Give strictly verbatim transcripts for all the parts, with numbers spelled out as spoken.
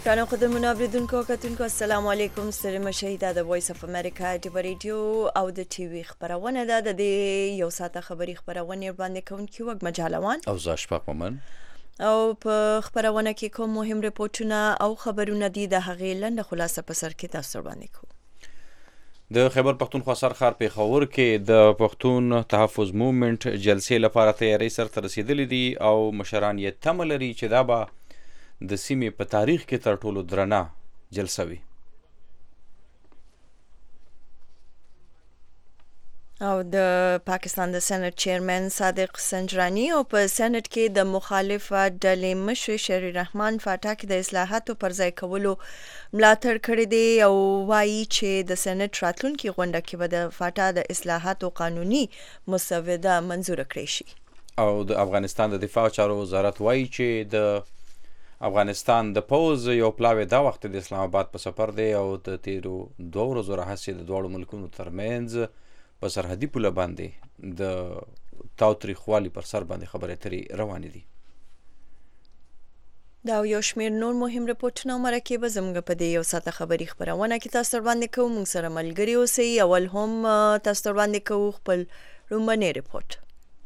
رانو قدرمنو اوریدونکو او کتونکو السلام علیکم. ستړي مشئ. دا د وایس اف امریکا ټي ریډیو او د ټي وي خبرونه ده. د دې یو ساعته خبري خبرونه باندې کوونکی وګ مجالوان او زاش پاک مومن او په خبرونه کې کوم مهم ریپورتونه او خبرونه دي د هغې لنډه خلاصه په سر کې تاسو باندې کوو. د خیبر پښتونخوا سرخار پیښور کې د پښتون تحفظ موومنټ جلسې لپاره تیاری سرته رسیدلې دي او مشران یې تمه لري چې دا به د سیمې په تاریخ کې تر ټولو درنه جلسه وي. او د پاکستان د سېنات چیرمن صادق سنجرانی او په سېنات کې د مخالفه ډلې مشر شری رحمان فاټا د اصلاحاتو پر ځای کولو ملاتړ کړی دی او وایي چې د سېنات راتلونکي غونډه کې به د فاټا د اصلاحاتو قانوني مسوده منظور کړي شي. او د افغانستان د دفاع چارو وزارت وایي چې د افغانستان د پوز یو پلاوی دا وخت د اسلام آباد په سفر دی او د تیرو دوه ورځو راهیسې د دواړو ملکونو ترمنځ په سرحدي پوله باندې د تاوتریخوالي پر سر باندې خبرې اترې روانې دي. دا یو شمېر نور مهم ریپورټونه او مرکې به زموږ په دې یو ساعته خبري خبرونه کې تاسو ور باندې کوو. موږ سره ملګري اوسئ. اول هم تاسو ور باندې کوو خپل رومبني ریپورټ.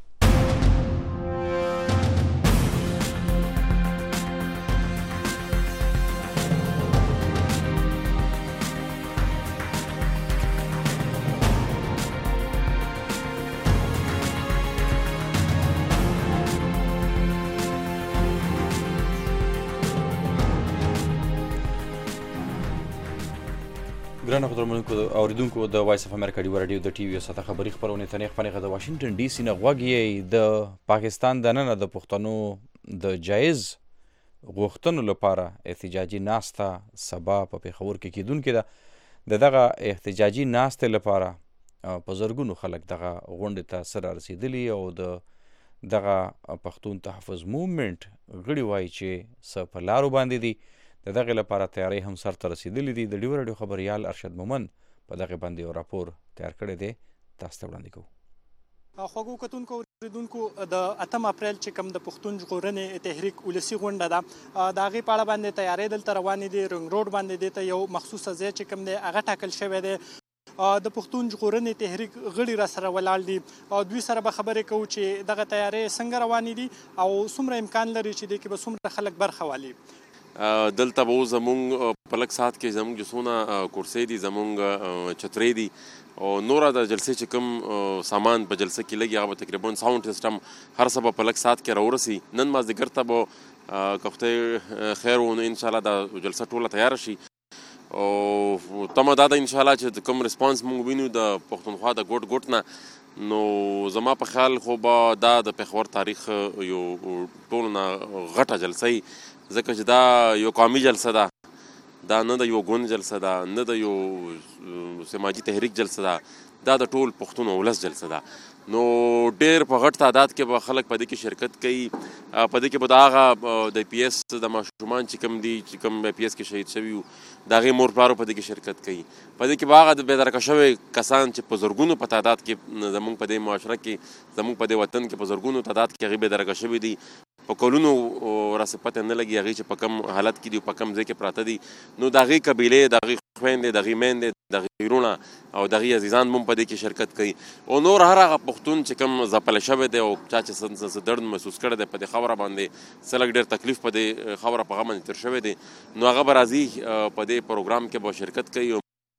ګرانو قدرمنونکو اوریدونکو د وایس اف امریکا ډیو رادیو د ټي وي ساته خبري خبرونه تنه خپنه د واشنگټن ډي سي نه غوږی د پاکستان د نن د پښتنو د جایز غوښتنو لپاره احتجاجي ناسته سبا په پیښور کې کیدونکې ده. د دغه احتجاجي ناسته لپاره په زرګونو خلک دغه غونډه ته سره رسیدلی او د دغه پښتون تحفظ موومنټ غړي وایي چې څه په لارو باندې دي. د دغه لپاره تیاری هم سرته رسیدلې دي. د ډیو رادیو خبريال ارشد مومن په دغه باندې یو راپور تیار کړی دی. تاسو ته وړاندې کوو. خوږو کتونکو اوریدونکو د اتم اپریل چې کوم د پښتون ژغورنې تحریک ولسي غونډه ده د هغې په اړه باندې تیاری دلته روانې دي. رنګ روډ باندې دې ته یو مخصوصه ځای چې کوم دی هغه ټاکل شوی دی. د پښتون ژغورنې تحریک غړي را سره ولاړ دي او دوی سره به خبرې کوو چې دغه تیاری څنګه روانې دي او څومره امکان لري چې دې کې به څومره خلک برخه والي. دلته به اوس زمونږ په لږ ساعت کې زمونږ چې څونه کرسۍ دي زمونږ چترۍ دي او نوره د جلسې چې کوم سامان په جلسه کې لګي هغه به تقریبا ساوند سیسټم هر څه به په لږ ساعت کې راورسي. نن مازدیګر ته به که خدای خیر و نو انشاءالله دا جلسه ټوله تیاره شي او تمه دا ده انشاءالله چې کوم ریسپانس موږ وینو د پښتونخوا د ګوټ ګوټ نه نو زما په خیال خو به دا د پیښور تاریخ یو ټولو نه غټه جلسه وي ځکه چې دا یو قومي جلسه ده. دا نه د یو ګوند جلسه ده نه د یو سماجي تحریک جلسه ده. دا د ټول پښتون ولس جلسه ده. نو ډېر په غټ تعداد کې به خلک په دې کې شرکت کوي. په دې کې به د هغه د پی ایس د ماشومان چې کوم دي چې کوم پی ایس کې شهید شوي وو د هغې مور پلارو په دې کې شرکت کوي. په دې کې به هغه د بېدرکه شوي کسان چې په زرګونو په تعداد کې زموږ په دې معاشره کې زموږ په دې وطن کې په زرګونو تعداد کې هغې بېدرکه شوي دي. په کلونو راسې پته نه لګي هغې چې په کوم حالت کې دي په کوم ځای کې پراته دي. نو د هغې قبیلې د هغې خویندې د هغې میندې د هغې وروڼه او د هغې عزیزان هم په دې کې شرکت کوي او نور هر هغه پښتون چې کوم ځپلی شوی دی او چا چې څه درد محسوس کړی دی په دې خبره باندې څه لږ ډېر تکلیف په دې خبره په هغه باندې تېر شوی دی نو هغه به راځي په دې پروګرام کې به شرکت کوي.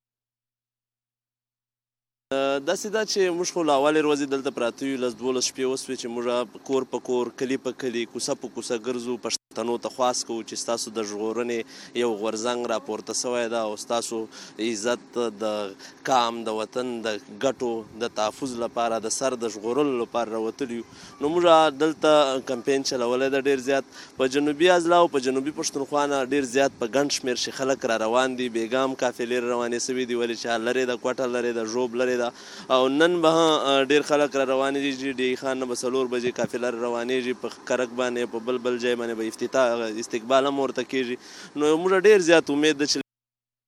داسې ده چې موږ خو له اولې ورځې دلته پراته یو لس دولس شپې وسوې چې موږ کور په کور کلي په کلي کوڅه په کوڅه ګرځو پښتنو ته خواست کوو چې ستاسو د ژغورنې یو غورځنګ راپورته سوی ده او ستاسو عزت د قام د وطن د ګټو د تحفظ لپاره د سر د ژغورلو لپاره راوتلي یو. نو موږ دلته کمپین چلولی ده ډېر زیات په جنوبي اضلاع او په جنوبي پښتونخوا نه ډېر زیات په ګڼ شمېر چې خلک را روان دي. بېګام قافلې روانې سوي دي ولې چې لرې ده کوټه لرې ده ژوب لرې ده او نن به ډېر خلک را روانېږي. ډي خان نه به څلور بجې قافله روانېږي په کرک باندې په بل بل ځای باندې به افتتاح استقبال هم ورته کېږي. نو موږ ډېر زیات امید ده چې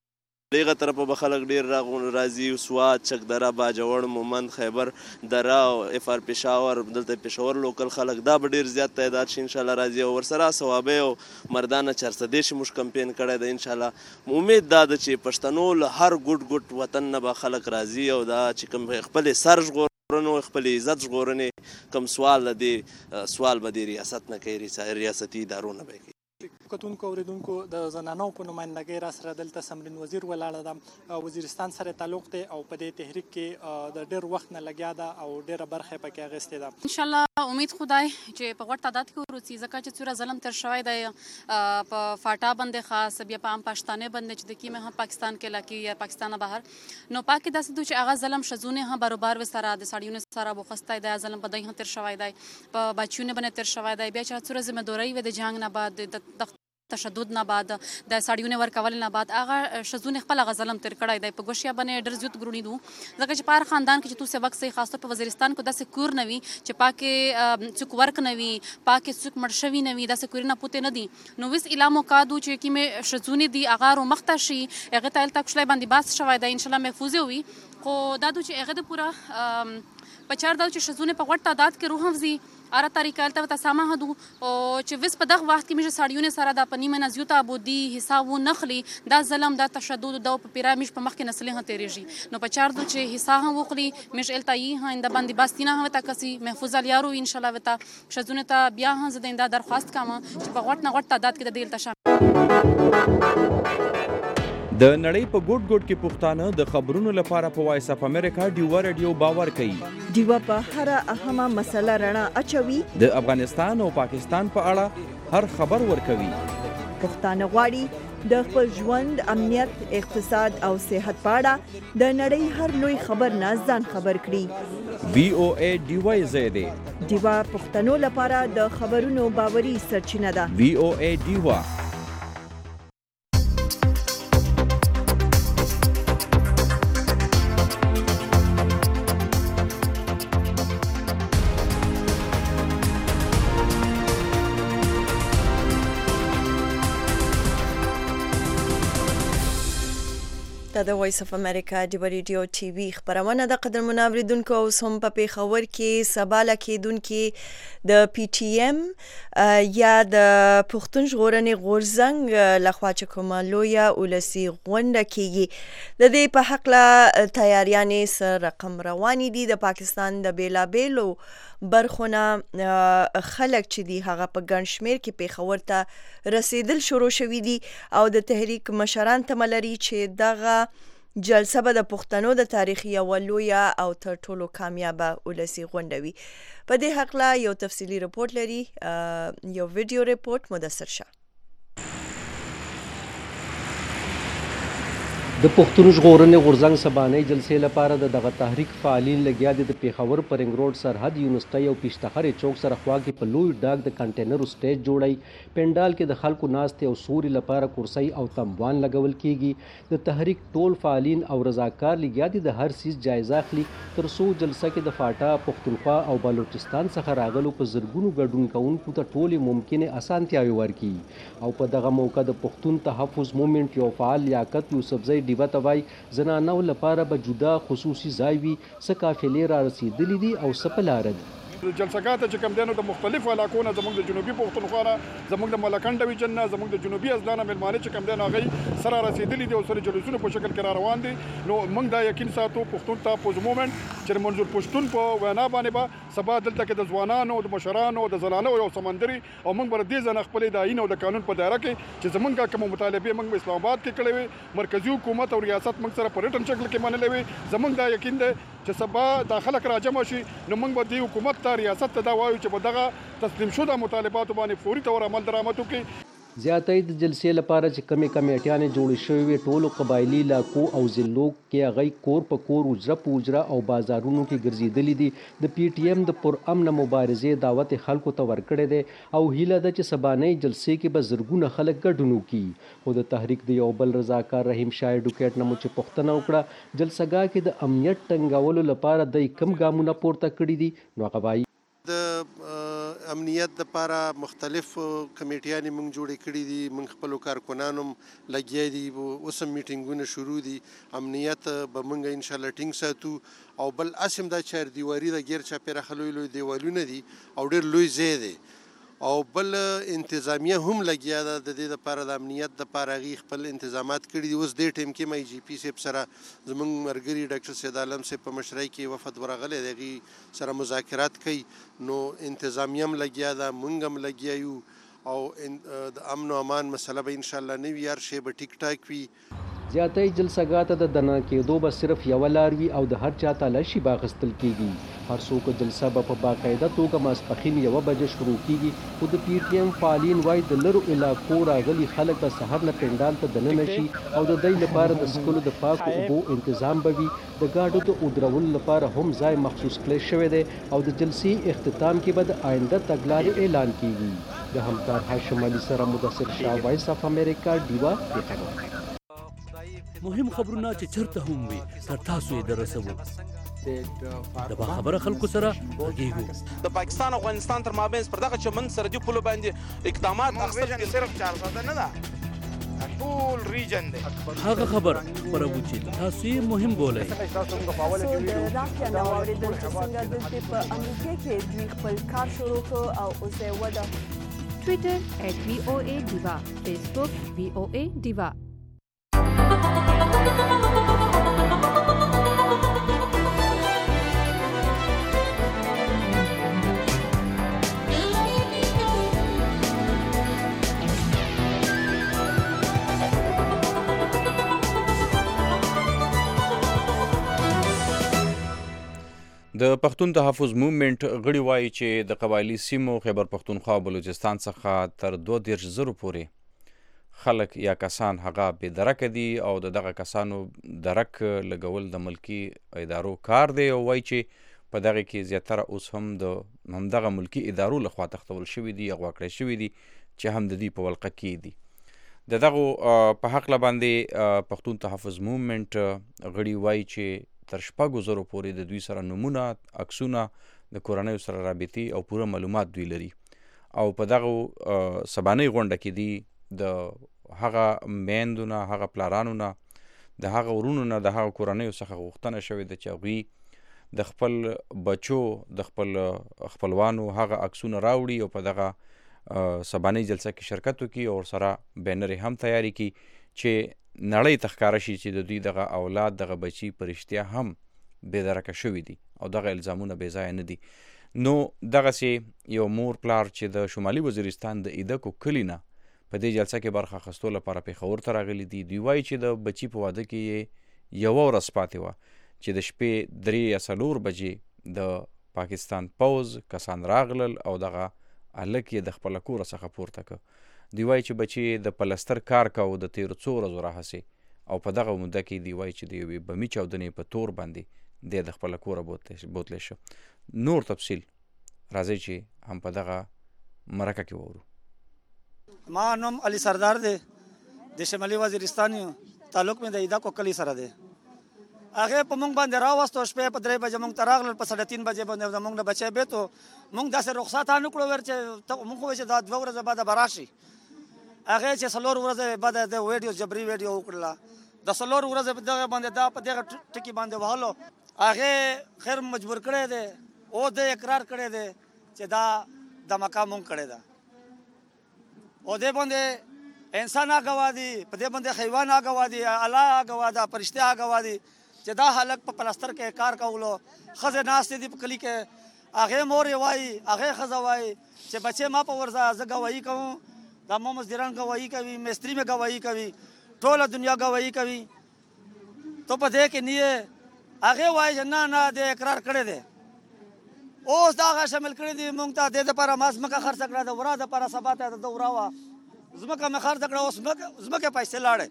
دغه طرفه به خلک ډېر راځي، سوات، چکدره، باجوړ، مومند، خیبر دره او اف آر پېښور، دلته پېښور لوکل خلک دا به ډېر زیات تعداد شي انشاءالله راځي. او ورسره صوابۍ او مردانه چارسدې شي موږ کمپین کړی دی انشاءالله. امید دا ده چې پښتنو له هر ګوټ ګوټ وطن نه به خلک راځي او دا چې کوم خپلې سر ژغورنو خپل عزت ژغورنې کوم سوال دی سوال به د ریاست نه کوي، ریاستي ادارو نه به کوي. کتونکو اوریدونکو د زنانو په نمایندګۍ را سره دلته سمرین وزیر ولاړه ده، وزیرستان سره تعلق دی او په دې تحریک کې د ډېر وخت نه لګیا ده او ډېره برخه یې پکې اخیستې ده. انشاءالله امید خدای چې په غوړ تعداد کې وروځي، ځکه چې څومره ظلم تر شوی دی په فاټا باندې خاص، بیا په عام پښتانه باندې چې د کیمه هم پاکستان کې لاکي یا پاکستان بهر نو پاکې داسې دو چې هغه ظلم ښځونې هم باروبار وسره د سړیونو سره بوخستی دی، ظلم په دوی هم تر شوی دی، په بچیونو باندې تر شوی دی. بیا چې څومره ذمهداري وي د جنګ نه بعد د تشدد نه بعد د سړیونو ورکول نه بعد هغه ښځونې خپل هغه ظلم تیر کړی دی. په ګوشیا باندې ډېر زیات ګروڼي دو، ځکه چې په هر خاندان کې چې تو سبق صحیح خاص طور په وزیرستان کې داسې کور نه وي چې پاکې څوک ورک نه وي، پاکې څوک مړ شوي نه وي، داسې کورونه پوتې نه دي. نو وس اعلان موقع دو چې کومې ښځونې دي هغه رومخته شي، هغې ته هلته کوشلی باندې باس شوی دی انشاءالله محفوظ وي. خو دا دو چې هغه د پوره په چار دا چې ښځونې په غوټ تعداد کې روح هم وي اره طریقه هلته ورته سامه دو او چې وس په دغه وخت کې موږ سړیونې سره دا په نیمه نه زیاته ابودي حساب ونخلي، دا ظلم دا تشدد دا په پیرا موږ په مخکې نسلې هم تېرېږي. نو په چار دو چې حساب هم وخلي موږ هلته یې هم د باندې باستینه هم ورته کسي محفوظ الیارو انشاءالله ورته ښځونو ته بیا هم زه د دا درخواست کوم چې په غوټ نه غوټ تعداد کې د دې هلته شامل. د نړۍ په ګوټ ګوټ کې پښتانه د خبرونو لپاره په وایس اف امریکا ډیوا رادیو باور کوي. ډیوا په هر اهمه مسله رڼا اچوي، د افغانستان او پاکستان په اړه هر خبر ورکوي. پښتانه غواړي د خپل ژوند، امنیت، اقتصاد او صحت په اړه د نړۍ هر لوی خبر نه ځان خبر کړي. وی او ای ډیوا زیاده ډیوا پښتنو لپاره د خبرونو باوري سرچینه ده. وی او ای ډیوا. دا د وایس اف امریکا د ریډیو ټي وي خبرونه د قدر منوریدونکو اوس هم په پیښور کې سباله کېدونکې د پی ټي ایم یا د پښتون ژغورنې غورځنګ لخوا چې کومه لویه ولسي غونډه کېږي د دې په هکله تیاریانې څه رقم روانې دي. د پاکستان د بیلابیلو برخونه خلک چې دي هغه په ګڼ شمېر کې پیښور ته رسیدل شروع شوي دي او د تحریک مشران تمه لري چې دغه جلسه به د پښتنو د تاریخ یوه لویه او تر ټولو کامیابه ولسي غونډه وي. په دې هکله یو تفصیلي رپورټ لري، یو ویډیو رپورټ مدثر شه. د پښتون ژغورنې غورځنګ سبانۍ جلسې لپاره د دغه تحریک فعالین لګیا دي. د پیښور پر رنګ روډ سرحد یونیورسټۍ او پیشتخرې چوک سره خوا کې په لوی ډاګ د کنټینرو سټیج جوړی، پنډال کې د خلکو ناستې او سوري لپاره کرسۍ او تموان لګول کیږي. د تحریک ټول فعالین او رضاکار لګیا دي د هر سیز جایزه اخلي تر څو جلسه کې د فاټا، پښتونخوا او بلوچستان څخه راغلو په زرګونو ګډون کوونکو ته ټولې ممکنې اسانتیاوې ورکړي. او په دغه موقع د پښتون تحفظ مومنټ یو فعال لیاقت یوسفزی ډیوه ته وایي زنانو لپاره به جدا خصوصي ځای وي، څه قافلې را رسېدلي دي او څه په لاره دي. جلسګات چې کوم دینو د مختلفو علاقو نه زموږ د جنوبي پښتونخوا نه، زموږ د ملکنډ ډویژن نه، زموږ د جنوبي ازدانه مېلمانه چې کوم دین هغه سره رسیدلي دي او سره جلوسونه په شکل کې را روان دي. نو موږ دا یقین ساتو پښتون تحفظ مومنټ چې منظور پښتون په وینا باندې به سبا دلته کې د ځوانانو، د مشرانو، د زنانو یو سمندري او موږ بر دې ځنه خپل د آئین او د قانون په دایره کې چې زموږ کوم مطالبه موږ اسلام آباد کې کړې وي، مرکزی حکومت او ریاست موږ سره په ریټن شکل کې منلې وي. زموږ دا یقین دی چې سبا د خلک راجمع شي نو موږ به د حکومت ته، ریاست ته دا وایو چې په دغه تسلیم شوه مطالباتو باندې فوري تور عمل درآمد وکړي. زیاتې د جلسې لپاره چې کمې کمیټیانې جوړې شوې وي ټولو قبایلي علاقو او ضلعو کې هغوی کور په کور، اجره په اجره او بازارونو کې ګرځېدلي دي. د پی ټي ایم د پرامنه مبارزې دعوت خلکو ته ورکړی دی او هیله ده چې سبانۍ جلسې کې به زرګونه خلک ګډون وکړي. خو د تحریک د یو بل رضاکار رحیم شاه ایډوکیټ نه مو چې پوښتنه وکړه جلسګاه کې د امنیت ټینګولو لپاره دوی کوم ګامونه پورته کړي دي، نو هغه وایي د امنیت دپاره مختلف کمیټیانې موږ جوړې کړي دي، موږ خپلو کارکنانو هم لګیا دي، اوس هم میټینګونه شروع دي. امنیت به موږ انشاءالله ټینګ ساتو. او بل هسې هم دا چاردیواري ده، ګیر چاپېره ښه لوی لوی دیوالونه دي او ډېر لوی ځای دی. او بل انتظامیه هم لګیا ده د دې دپاره د امنیت دپاره هغې خپل انتظامات کړي دي. اوس دې ټایم کې م آی جي پي صاحب سره زموږ ملګري ډاکټر سید عالم صاحب په مشرۍ کې وفد ورغلی دی، هغې سره مذاکرات کوي. نو انتظامیه هم لګیا ده، موږ هم لګیا یو، او د امن و امان مسله به انشاءالله نه وي، هر شی به ټیک ټاک وي. زیاتې جلسګاه ته د دننه کېدو به صرف یوه لار وي او د هر چا تلاشي به اخیستل کېږي. هر څوک جلسه به په باقاعده توګه ماسپښین یوه بجې شروع کېږي، خو د پي ټي ایم فعالین وایي د لرو علاقو راغلي خلک به سهار نه پنډال ته دننه شي او د دوی لپاره د څښلو د پاکو اوبو انتظام به وي. د ګاډو د ودرولو لپاره هم ځای مخصوص کړی شوی دی او د جلسې اختتام کې به د آینده تګلارې اعلان کېږي. د همکار هاشم علي سره مدثر شاه، وایس اف امریکا، ډیوا پېښور. مهم خبرونه چې چرته هم وي تر تاسو یې دررسوو. د باخبره خلکو سره غږیږو. د پاکستان او افغانستان تر مابین پر دغه چمن سرحدي پولو باندې اقدامات اخیستل صرف چار ساده نه ده، ټول ریجن دی. هغه خبر خپروو چې تاسو یې مهم بولئ. د راکیا نو اورېدل چې څنګه دلته په امریکا کې دوی خپل کار شروع کړ او اوس یې وده. ټویټر ایټ وی او ای ډیوا، فیسبوک وی او ای ډیوا. د پښتون تحفظ موومنټ غړي وایي چې د قبایلي سیمو خیبر پښتونخوا او بلوچستان څخه تر دوه دېرش زرو پورې خلک یا کسان هغه بې درکه دي او د دغه کسانو درک لګول د ملکي ادارو کار دی. او وایي چې په دغه کې زیاتره اوس هم د همدغه ملکي ادارو لخوا تختول شوي دي، اغوا کړی شوي دي چې هم د دې په ولقه کې دي. د دغو په هکله باندې پښتون تحفظ موومنټ غړي وایي چې تر شپږو زرو پورې د دوی سره نومونه، عکسونه، د کورنیو سره رابطې او پوره معلومات دوی لري. او په دغو سبانۍ غونډه کې دي د هغه میندو نه، هغه پلارانو نه، د هغه ورونو نه، د هغه کورنیو څخه غوښتنه شوې ده چې هغوی د خپل بچو، د خپل خپلوانو هغه عکسونه راوړي او په دغه سبانۍ جلسه کې شرکت وکړي او ورسره بینرې هم تیاری کړي چې نړۍ ته ښکاره شي چې د دوی دغه اولاد، دغه بچي په رښتیا هم بې درکه شوي دي او دغه الزامونه بې ځایه نه دي. نو دغسې یو مور پلار چې د شمالي وزیرستان د ایدکو کلي نه په دې جلسه کې برخه اخیستو لپاره پېښور ته راغلي دي، دوی وایي چې د بچي په واده کې یې یوه ورځ پاتې وه چې د شپې درې یا څلور بجې د پاکستان پوځ کسان راغلل او دغه هلک یې د خپله کوره څخه پورته کړ. دوی وایي چې بچي د پلستر کار کوو د تېرو څو ورځو راهسې او په دغه موده کې دوی وایي چې د یوې بمي چاودنې په تور باندې دی د خپله کوره بوتلی شه. نور تفصیل راځئ چې هم په دغه مرکه کې وورو. ما نوم علي سردار دی، د شمالي وزیرستان یم، تعلق مې د ایدکو کلي سره دی. هغې په موږ باندې راوستو، شپې په درې بجې موږ ته راغلل، په ساډه تین بجې باندې زموږ نه بچی بیت و. موږ داسې رخصت هم نه کړو ور چې موږ خو چې دا دوه ورځې بعده به راشي. هغې چې څلور ورځې بعده د ویډیو جبري ویډیو وکړله، د څلور ورځې په دغه باندې دا په دغه ټکي باندې وهلو. هغې خیر مجبور کړی دی او د اقرار کړی دی چې دا دمکه مونږ کړې ده. او دې باندې انسان هغه دي، په دې باندې حیوان هغه دي، الله هغه ده، فرشته هغه دي چې دا هلک په پلستر کې کار کولو. ښځې ناستې دي په کلي کې، هغې مور یې وایي، هغې ښځه وایي چې بچې ما په ورځه زه ګواهي کوم، دا ما مزدوران ګواهي کوي، مستري مې ګواهي کوي، ټوله دنیا ګواهي کوي. تو په دې کې نه یې. هغې وایي چې نه نه دې اقرار کړی دی. اوس دا هغه شامل کړي دي مونږ ته دې دپاره ما ځمکه خرڅه کړه، د ورا دپاره سبا ته د ورا وه ځمکه مې خرڅه کړه، اوس ځمکې پیسې لاړې،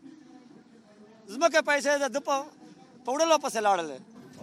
ځمکې پیسې د ده په وړلو پسې لاړلې.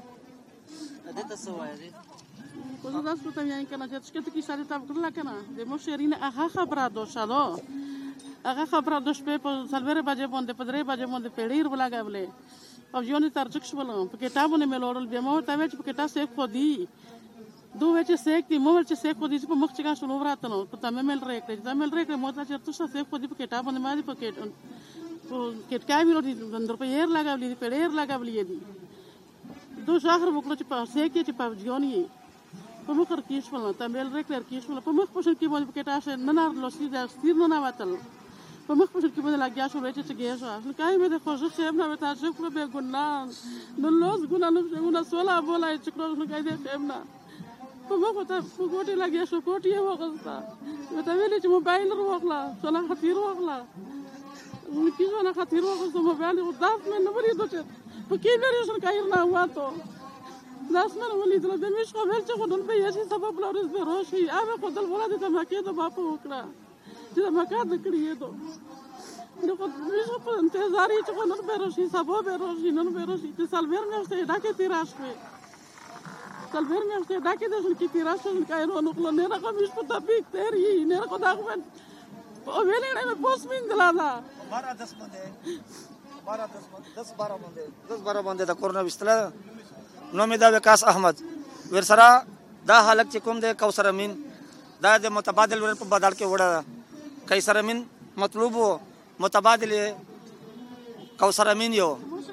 دې ته څه وایې دی؟ خو زه داسې ورته وایم که نه چې شکته کیسه دې ته وکړله که نه د مو شیرین هغه خبره دوشه ده، هغه خبره د شپې په څلورې بجې باندې په درې بجې باندې پیړۍ ولګولې او ژوند یې ترجیح شول، په کتابونه مې لوړل. بیا ما ورته ویل چې په کتاب صحیح خو دي دو چې سیک دی مول چې سیک خو دې په مخ چې کا شنو راته نو په تمه مل ریک ته مل ریک مو ته چې تاسو سیک خو دې په کتاب باندې مالي په کې په کې کای ویلو دې اندر په ير لگاولې په ډیر لگاولې دي دو شهر وکړو چې په سیک چې په ځونی په مخ کېش ولنه تمه ریک لر کېش ولنه په مخ په شن کې باندې په کې تاسو نه نار لوسي دا ستیر نه واتل په مخ په شن کې باندې لاګیا شو چې چې ګیشو کای مې د خوښ خیم نه وتا چې خو به ګناه نو لوس ګنا نو نو سولا بولا چې کړو نو کای دې خیم نه په مخ ته په ګوټي لګیا شو ګوټي یې وغستا ته ویلې چې موبایل وروغلا څونه خطر وغلا نو کیږي نه خطر وغستا موبایل او داس مې نو ورې دوته په کې لري شر کای نه واتو داس مې ولې دل د مش خو ول چې خو دل په یشي سبب لورس به روشي هغه خو دل ولادت ته مکه ته باپ وکړه چې مکه د کړی ته نو خو مش په انتظار چې خو نن به روشي سبب به روشي نن به روشي چې سالویر مې ورته ډاکې تیراش وي سالویر مې ورته ډاکې د شل کې تیراش شل کای نو نو نه راغ مش په تبیک تیر یې نه راغ دا خو او ویلې نه پوس مين دلانا بارا دس باندې بارا دس دس بارا باندې دس بارا باندې د کورونا وستله نو مې دا وکاس احمد ورسره دا حالت چې کوم د کوثر امین دا د متبادل ور په بدل کې وړه قیصر امین مطلوب وو متبادل کوثر امین یو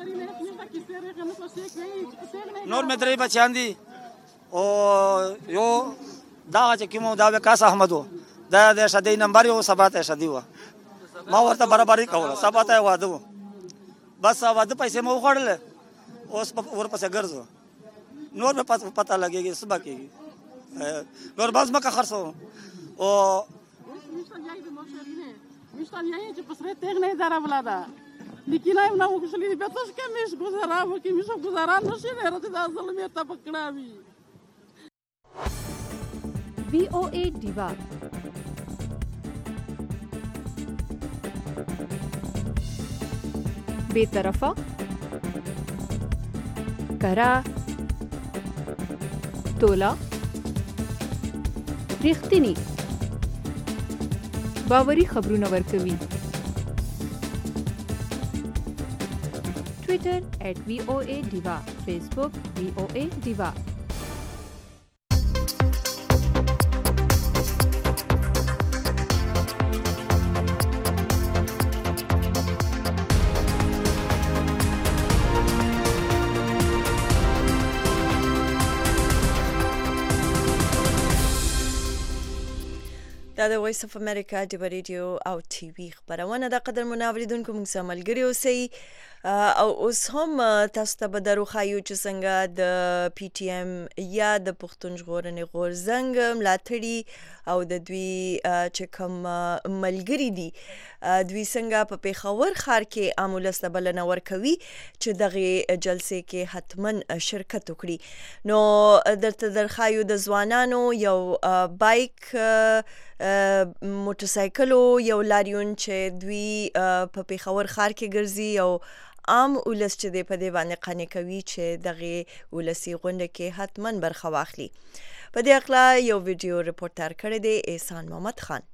نور مې درې بچیان دي او یو دا چې کوم دا وکاس احمد وو دا د شدی نمبر یو سبات شدی وو ما ورته برابرۍ کوله سبات یې واده وو بس واده پیسې مو خوړل اوس ورپسې ګرځو نور به پتا لګيږي صبح کېږي نور باز مکه خرڅو او مشتان یې چې پسره تیغ نه دارا ولادا لیکینای نو وکړلې به تاسو کې مش گزارا وکي مش گزارا نشي نه راته دا ظلم ته پکړاوي وی او ای دیوا بے طرفه کرا تولا رښتینی باوري خبرونه ورکوي ټوئیټر ایٹ وی او اے دیوا فیسبوک وی او اے دیوا دا د وایس اف امریکا د ریډیو او ټي وي خبرونه د قدر مناوریدونکو موږ سره ملګری اوسئ او اوس هم تاسو ته به درو خایو چې څنګه د پی ټي ایم یا د پښتون ژغورنې غورځنګ ملاتړي او د دوی چې کوم ملګری دي دوی څنګه په پیښور ښار کې عام ولس ته بلنه ورکوي چې دغه جلسې کې حتما شرکت وکړي نو درته درخایو د ځوانانو یو بایک موټرسایکلو یو لاریون چې دوی په پیښور ښار کې ګرځي او عام ولس چې د په دې باندې قانع کوي چې دغه ولسی غونډه کې حتما برخه واخلي په دې اړه یو ویډیو ریپورټر کړی دی احسان محمد خان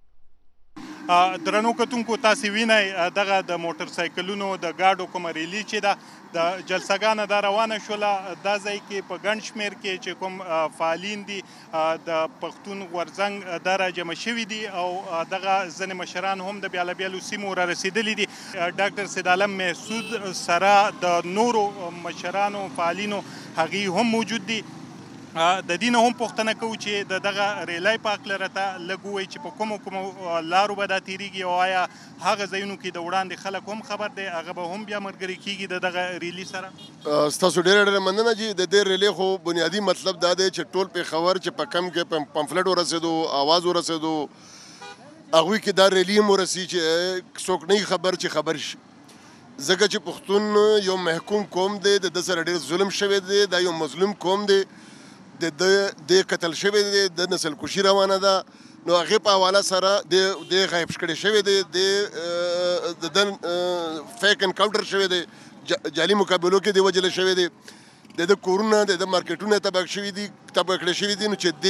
درنو کتونکو تاسو وینئ دغه د موټر سایکلونو د گاډو کوم ریلی چې ده د جلسګانه دا روانه شوله دا ځای کې په ګڼ شمېر کې چې کوم فعالین دي د پښتون غورځنګ دا راجمع شوي دي او دغه ځینې مشران هم د بیاله بیلو سیمو را رسېدلي دي ډاکټر سید عالم محسود سره د نورو مشرانو فعالینو هغوی هم موجود دي د دې نه هم پوښتنه کوو چې د دغه ریلۍ په هکله راته لږ ووایي چې په کومو کومو لارو به دا تېرېږي او آیا هغه ځایونو کې د وړاندې خلک هم خبر دی هغه به هم بیا ملګري کېږي د دغه ریلي سره ستاسو ډېره ډېره مننه چې د دې ریلۍ خو بنیادي مطلب دا دی چې ټول پېښور چې په کم کې پمفلټ ورسېدو آواز ورسېدو هغوی کې دا ریلي هم ورسي چې څوک نه خبر چې خبر شي ځکه چې پښتون یو محکوم قوم دی د ده سره ډېر ظلم شوی دی دا یو مظلوم قوم دی د د قتل شوی دی د نسل کشي روانه ده نو هغې په حواله سره د غایب کړی شوی دی د د فیک انکاونټر شوی دی جعلي مقابلو کې دی وجلی شوی دی د د کورونه د د مارکیټونه تباه شوي دي تباه کړی شوي دي نو چې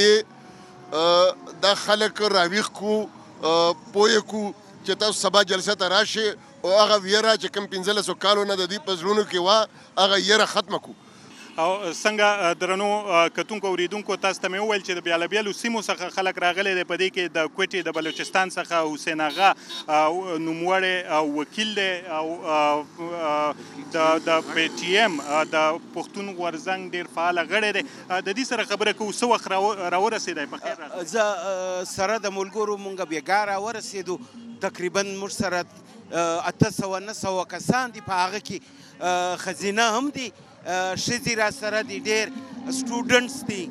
دی دا خلک راویښ کړو پوه کړو چې تاسو سبا جلسه ته راشئ او هغه ویره چې کوم پنځلسو کالو نه د دوی په زړونو کې وه هغه یره ختمه کړو او څنګه درنو کتونکو اوریدونکو تاسو ته مې وویل چې د بیلابیلو سیمو څخه خلک راغلي دي. په دې کې د کوټې د بلوچستان څخه حسین اغا نوموړی وکیل دی او د د پی ټي ایم د پښتون غورځنګ ډېر فعاله غړی دی. د دې سره خبره کوو څه وخت راورسېدی په خیر راغلی؟ زه سره د ملګرو مونږ بېګا راورسېدو. تقریبا موږ سره اته سوه نه سوه کسان دي. په هغه کې ښځینه هم دي، ښځې را سره دي، ډېر سټوډنټس دي،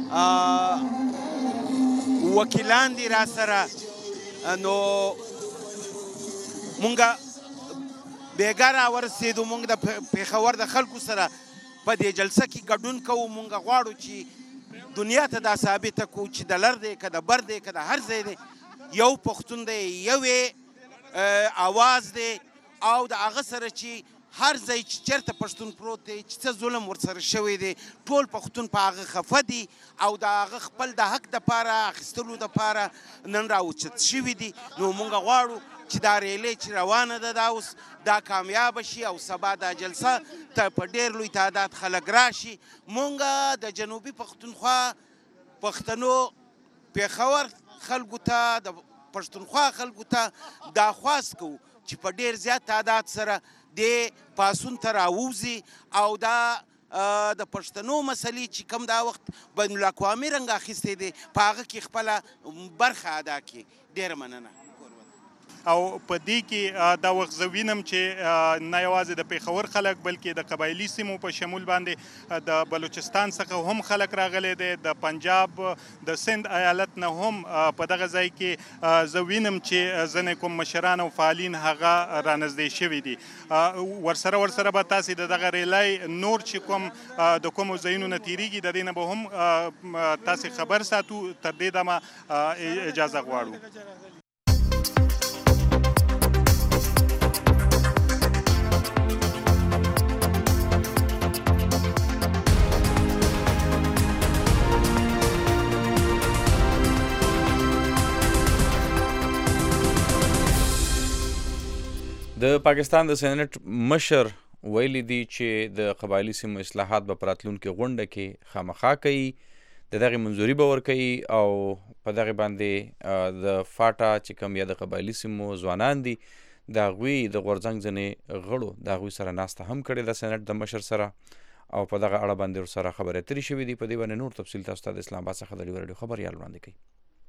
وکیلان دي را سره. نو مونږ بېګا راورسېدو. مونږ د پېښور د خلکو سره په دې جلسه کې ګډون کوو. مونږ غواړو چې دنیا ته دا ثابته کړو چې د لر دی که د بر دی که د هر ځای دی، یو پښتون دی، یوې اواز دی، او د هغه سره چې هر ځای چې چېرته پښتون پروت دی، چې څه ظلم ورسره شوی دی، ټول پښتون په هغه خفه دي او د هغه خپل د حق دپاره اخیستلو دپاره نن راوچت شوي دي. نو موږ غواړو چې دا ریلۍ چې روانه ده دا اوس دا کامیابه شي او سبا دا جلسه ته په ډېر لوی تعداد خلک راشي. موږ د جنوبي پښتونخوا پښتنو پېښور خلکو ته د پښتونخوا خلکو ته دا خواست کوو چې په ډېر زیات تعداد سره د پاسون ته راووځي او دا د پښتنو مسلې چې کوم دا وخت بین الاقوامي رنګ اخیستی دی په هغه کې خپله برخه ادا کړي. ډېره مننه. او په دې کې دا وخت زه وینم چې نه یوازې د پېښور خلک بلکې د قبایلي سیمو په شمول باندې د بلوچستان څخه هم خلک راغلي دي، د پنجاب د سند ایالت نه هم په دغه ځای کې زه وینم چې ځینې کوم مشران او فعالین هغه رانږدې شوي دي. ورسره ورسره به تاسې د دغه ریلۍ نور چې کوم د کومو ځایونو نه تېرېږي د دې نه به هم تاسې خبر ساتو. تر دې دمه اجازه غواړو. د پاکستان د سېنټ مشر ویلي دي چې د قبایلي سیمو اصلاحات به په راتلونکې غونډه کې خامخا کوي، د دغې منظوري به ورکوي او په دغې باندې د فاټا چې کوم یا د قبایلي سیمو ځوانان دي د هغوی د غورځنګ ځینې غړو د هغوی سره ناسته هم کړې ده سېنټ د مشر سره او په دغه اړه باندې ورسره خبرې اترې شوي دي. په دې باندې نور تفصیل تاسو ته د اسلام آباد څخه د لیو راډیو خبریال وړاندې کوي.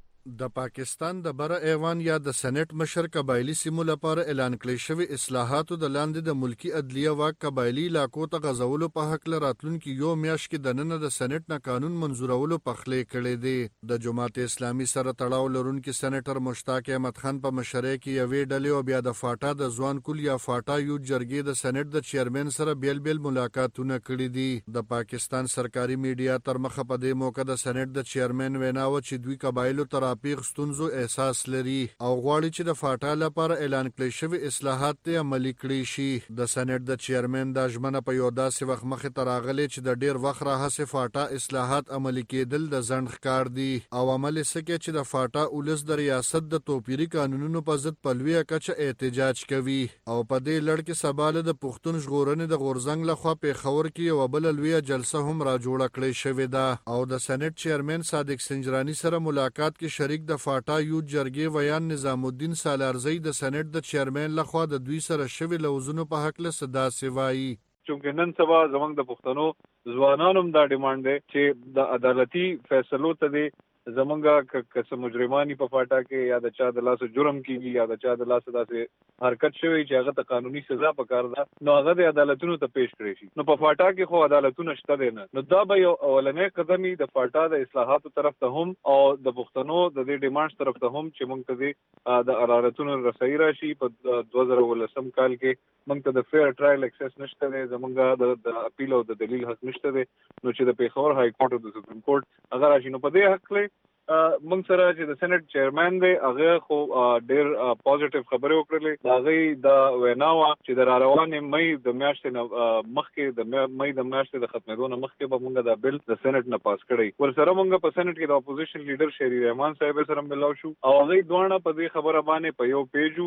د پاکستان د بره ایوان یا د سېنټ مشر قبایلي سیمو لپاره اعلان کړی شوي اصلاحاتو د لاندې د ملکی عدلیه واک قبایلي علاقو ته غځولو په هکله راتلونکي یو میاشت کې دننه د سېنټ نه قانون منظورولو پخلی کړی دی. د جماعت اسلامي سره تړاو لرونکي سېنیټر مشتاق احمد خان په مشرۍ کې یوې ډلې او بیا د فاټا د ځوان کول یا فاټا یوت جرګې د سېنټ د چیرمن سره بیل بیل ملاقاتونه کړي دي. د پاکستان سرکاري میډیا تر مخه په دې موقع د سېنټ د چیرمن ویناوه چې دوی قبایلو ترافیق ستونزو احساس لري او غواړي چې د فاټا لپاره اعلان کړی شوي اصلاحات ته عملي کړي شي. د سېنټ د چیرمن دا ژمنه په یو داسې وخت مخې ته راغلی چې د ډېر وخت راهیسې فاټا اصلاحات عملي کېدل د ځنډ ښکار دي او عمل یې څه کوي چې د فاټا اولس د ریاست د توپیري قانونونو په ضد په لویه کچه احتجاج کوي او په دې لړ کې سبا له د پښتون ژغورنې د غورځنګ لخوا پېښور کې یوه بله لویه جلسه هم راجوړه کړې شوې ده او د سېنټ چیرمن صادق سنجراني سره ملاقات کې شریک د فاټا یوت جرګې ویان نظام الدین سالارزی د سېنټ د چیرمن لخوا د دوی سره شوي لوزونو په هکله څه داسې وایي. چونکه نن سبا زموږ د پښتنو ځوانانو هم دا ډیمانډ دی چې د عدالتي فیصلو ته دی زمونږه که مجرمانی په فاټا کې یا د چا د لاسه جرم کیږي یا د چا د لاسه داسې حرکت شوی چې هغه ته قانوني سزا پکار ده نو هغه د عدالتونو ته پیش کړی شي. نو په فاټا کې خو عدالتونه شته دی نه، نو دا به یو اولنی قدم وي د فاټا د اصلاحاتو طرف ته هم او د پښتنو د دې ډیمانډ طرف ته هم چې موږ ته د عدالتونو رسایي راشي. په دوه زره ولسم کال کې موږ ته د فیر ټرایل اکسس نشته دی، زمونږ د اپیل او د دلیل حق نشته دی، نو چې د پېښور های کورټ او د سپریم کورټ هغه راشي. نو په دې حق موږ سره چې د سېنټ چیرمن دی هغه خو ډېر پازیټیو خبرې وکړلې. د هغوی د وینا وه چې د راروانې مۍ د میاشتې نه مخکې د مۍ د میاشتې د ختمېدو نه مخکې به موږ دا بل د سېنټ نه پاس کړی. ورسره موږ په سېنټ کې د اپوزیشن لیډر شهري رحمان صاحب سره ملاو شو او هغوی دواړه په دې خبره باندې په یو پیج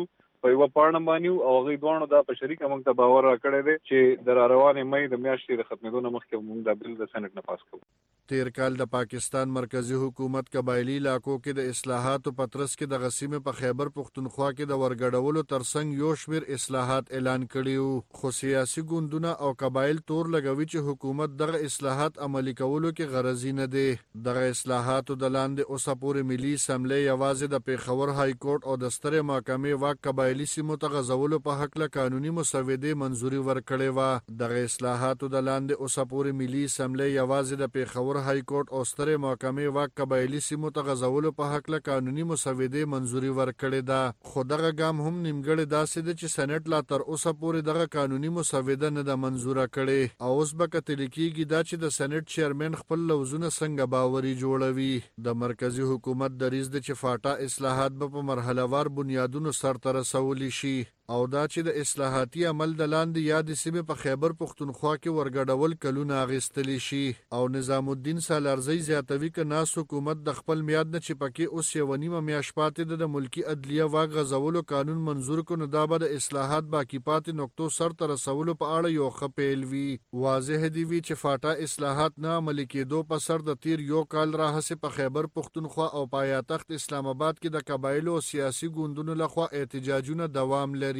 په یوه پاڼه باندې او هغوی دواړو دا په شریکه موږ ته باور راکړی دی چې د راروانې مۍ د میاشتې د ختمېدو نه مخکې موږ دا بل د سنټ نه پاس کوو. تیر کال د پاکستان مرکزی حکومت قبایلی علاقو کې د اصلاحاتو په ترڅ کې د غسیمې په خیبر پښتونخوا کې د ورګډولو ترڅنګ یو شمېر اصلاحات اعلان کړي وو، خو سیاسي ګوندونه او قبایل تور لګوي چې حکومت دغه اصلاحات عملي کولو کې غرضي نه دی. دغه اصلاحاتو د لاندې اوسه پورې ملي اسمبلی یوازې د پیښور های کورټ او د سترې محکمې واک قبایلي سیمو ته غځولو په هکله قانوني مسودې منظوري ورکړې وه. دغه اصلاحاتو د لاندې اوسه پورې ملي اسمبلی یوازې د پیښور های کورټ او سترې محکمې واک قبایلي سیمو ته غځولو په هکله قانوني مسودې منظوري ورکړې ده، خو دغه ګام هم نیمګړی داسې ده چې سنټ لا تر اوسه پورې دغه قانوني مسوده نه ده منظوره کړې او اوس به کتل کېږي دا چې د سنټ چیرمن خپل لوزونه څنګه باوري جوړوي. د مرکزی حکومت دریځ ده چې فاټا اصلاحات به په مرحله وار بنیادونو سرته رسولی شي او دا چې د اصلاحاتي عمل د لاندې یادې سیمې په خیبر پښتونخوا کې ورګډول کلونه اخیستلی شي. او نظام الدین سالارزی زیاتوي که ناس حکومت د خپل میاد نه چې پکې اوس یوه نیمه میاشت پاتې ده د ملکي عدلیه واک غځولو قانون منظور کړو، نو دا به د اصلاحات باقي پاتې نقطو سرته رسولو په اړه یو ښه پیل وي. واضح دي وي چې فاټا اصلاحات نه عملي کېدو په سر د تیر یو کال راهیسې په خیبر پښتونخوا او پایتخت اسلام آباد کې د قبایلو او سیاسي ګوندونو لخوا احتجاجونه دوام لري.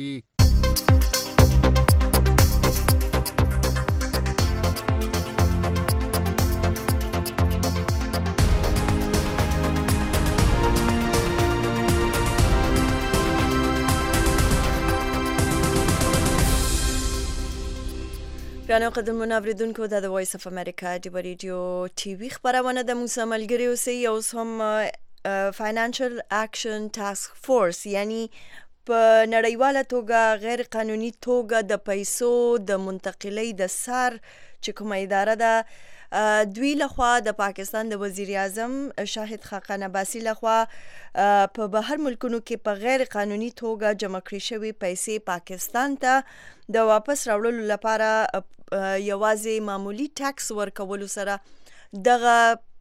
ګرانو قدرمنو اوریدونکو دا د وایس اف امریکا د ریډیو ټي وي خبرونه د موږ سره ملګري اوسئ. اوس هم فاینانشل اکشن ټاسک فورس یعنی په نړیواله توګه غیر قانوني توګه د پیسو د منتقلۍ د سر چې کومه اداره ده دوی لخوا د پاکستان د وزیر اعظم شاهد خاقان عباسي لخوا په بهر ملکونو کې په غیر قانوني توګه جمع کړې شوې پیسې پاکستان ته د واپس راوړلو لپاره یوازې معمولی ټاکس ورکولو سره دغه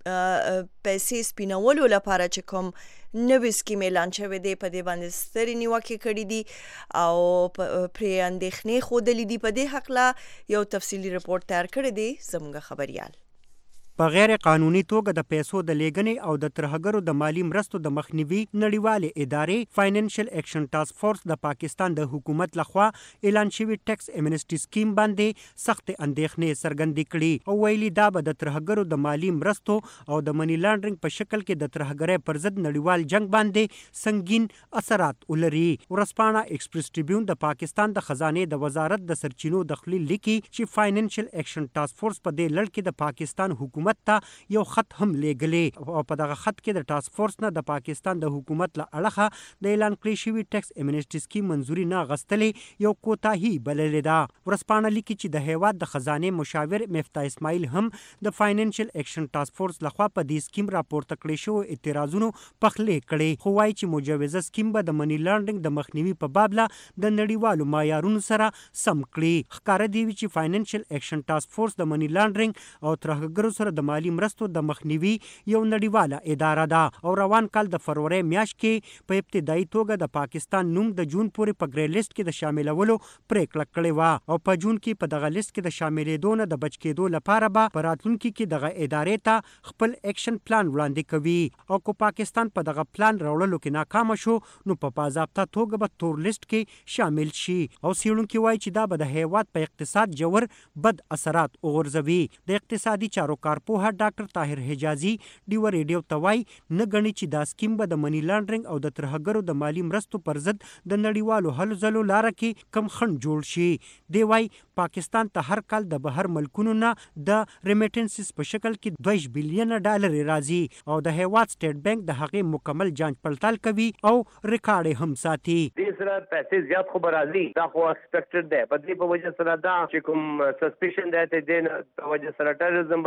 پیسې سپینولو لپاره چې کوم نوې سکیم اعلان شوی دی په دې باندې سترې نیوکې کړې دي او پرې اندېښنې ښودلې دي. په دې هکله یو تفصیلي رپورټ تیار کړی دی زموږ خبریال. په غیر قانوني توګه د پیسو د لیږنې او د ترهګرو د مالی مرستو د مخنیوي نړیوالې ادارې فاینانشل اکشن ټاسک فورس د پاکستان د حکومت لخوا اعلان شوي ټیکس امنسټي سکیم باندې سخت اندېښنې څرګندې کړي او ویلي دا به د ترهګرو د مالی مرستو او د منی لانډرینګ په شکل کې د ترهګرۍ پر ضد نړیوال جنگ باندې سنگین اثرات ولري. ورځپاڼه ایکسپریس ټریبیون د پاکستان د خزانې د وزارت د سرچینو دخلي لیکي چې فاینانشل اکشن ټاسک فورس په دې لړ کې د پاکستان حکومت ته یو خط هم لیږلی او په دغه خط کې د ټاسک فورس نه د پاکستان د حکومت له اړخه د اعلان کړی شوي ټیکس امنسټي سکیم منظوري نه اخیستلې یو کوتاهي بللې ده. ورځپاڼه لیکي چې د هیواد د خزانې مشاور مفتاح اسماعیل هم د فاینانشل اکشن ټاسک فورس لخوا په دې سکیم راپورته کړی شوو اعتراضونو پخلی کړي، خو وایي چې مجوزه سکیم به د منی لانډرینګ د مخنیوي په باب له د نړیوالو معیارونو سره سم کړي. ښکاره دی چې فاینانشل اکشن ټاسک فورس د منی لانډرینګ او ترهګرو سره د مالی مرستو د مخنیوي یو نړیواله اداره ده او روان کال د فروری میاشت کې په ابتدایي توګه د پاکستان نوم د جون پورې په ګری لیست کې د شاملولو پریکړه کړې وه او په جون کې په دغه لیست کې د شاملېدو نه د بچ کېدو لپاره به په راتلونکي کې دغه ادارې ته خپل اکشن پلان وړاندې کوي او که پاکستان په دغه پلان راوړلو کې ناکامه شو نو په باضابطه توګه به تور لیست کې شامل شي او څېړونکي وایي چې دا به د هیواد په اقتصاد جوړ بد اثرات وغورځوي. د اقتصادي چارو کارپوه ډاکټر طاهر حجازي ډیو ریډیو ته وایي نه ګڼي چې دا سکیم به د منی لانډرینګ او د ترهګرو د مالی مرستو پر ضد د نړیوالو هلو ځلو لاره کې کم خنډ جوړ شي. دی وایي پاکستان ته هر کال د بهر ملکونو نه د ریمیټنسز په شکل کې دوه بلیونه ډالر راځي او د هیواد سټیټ بانک د هغې مکمل جانچ پړتال کوي او ریکارډ هم ساتي. دې سره پیسې زیات خو به راځي، دا خو ایکسپیکټډ دی. په دې په وجه سره دا چې کوم سسپیشن دی ته دې په وجه سره ټیرریزم باندې فاینانس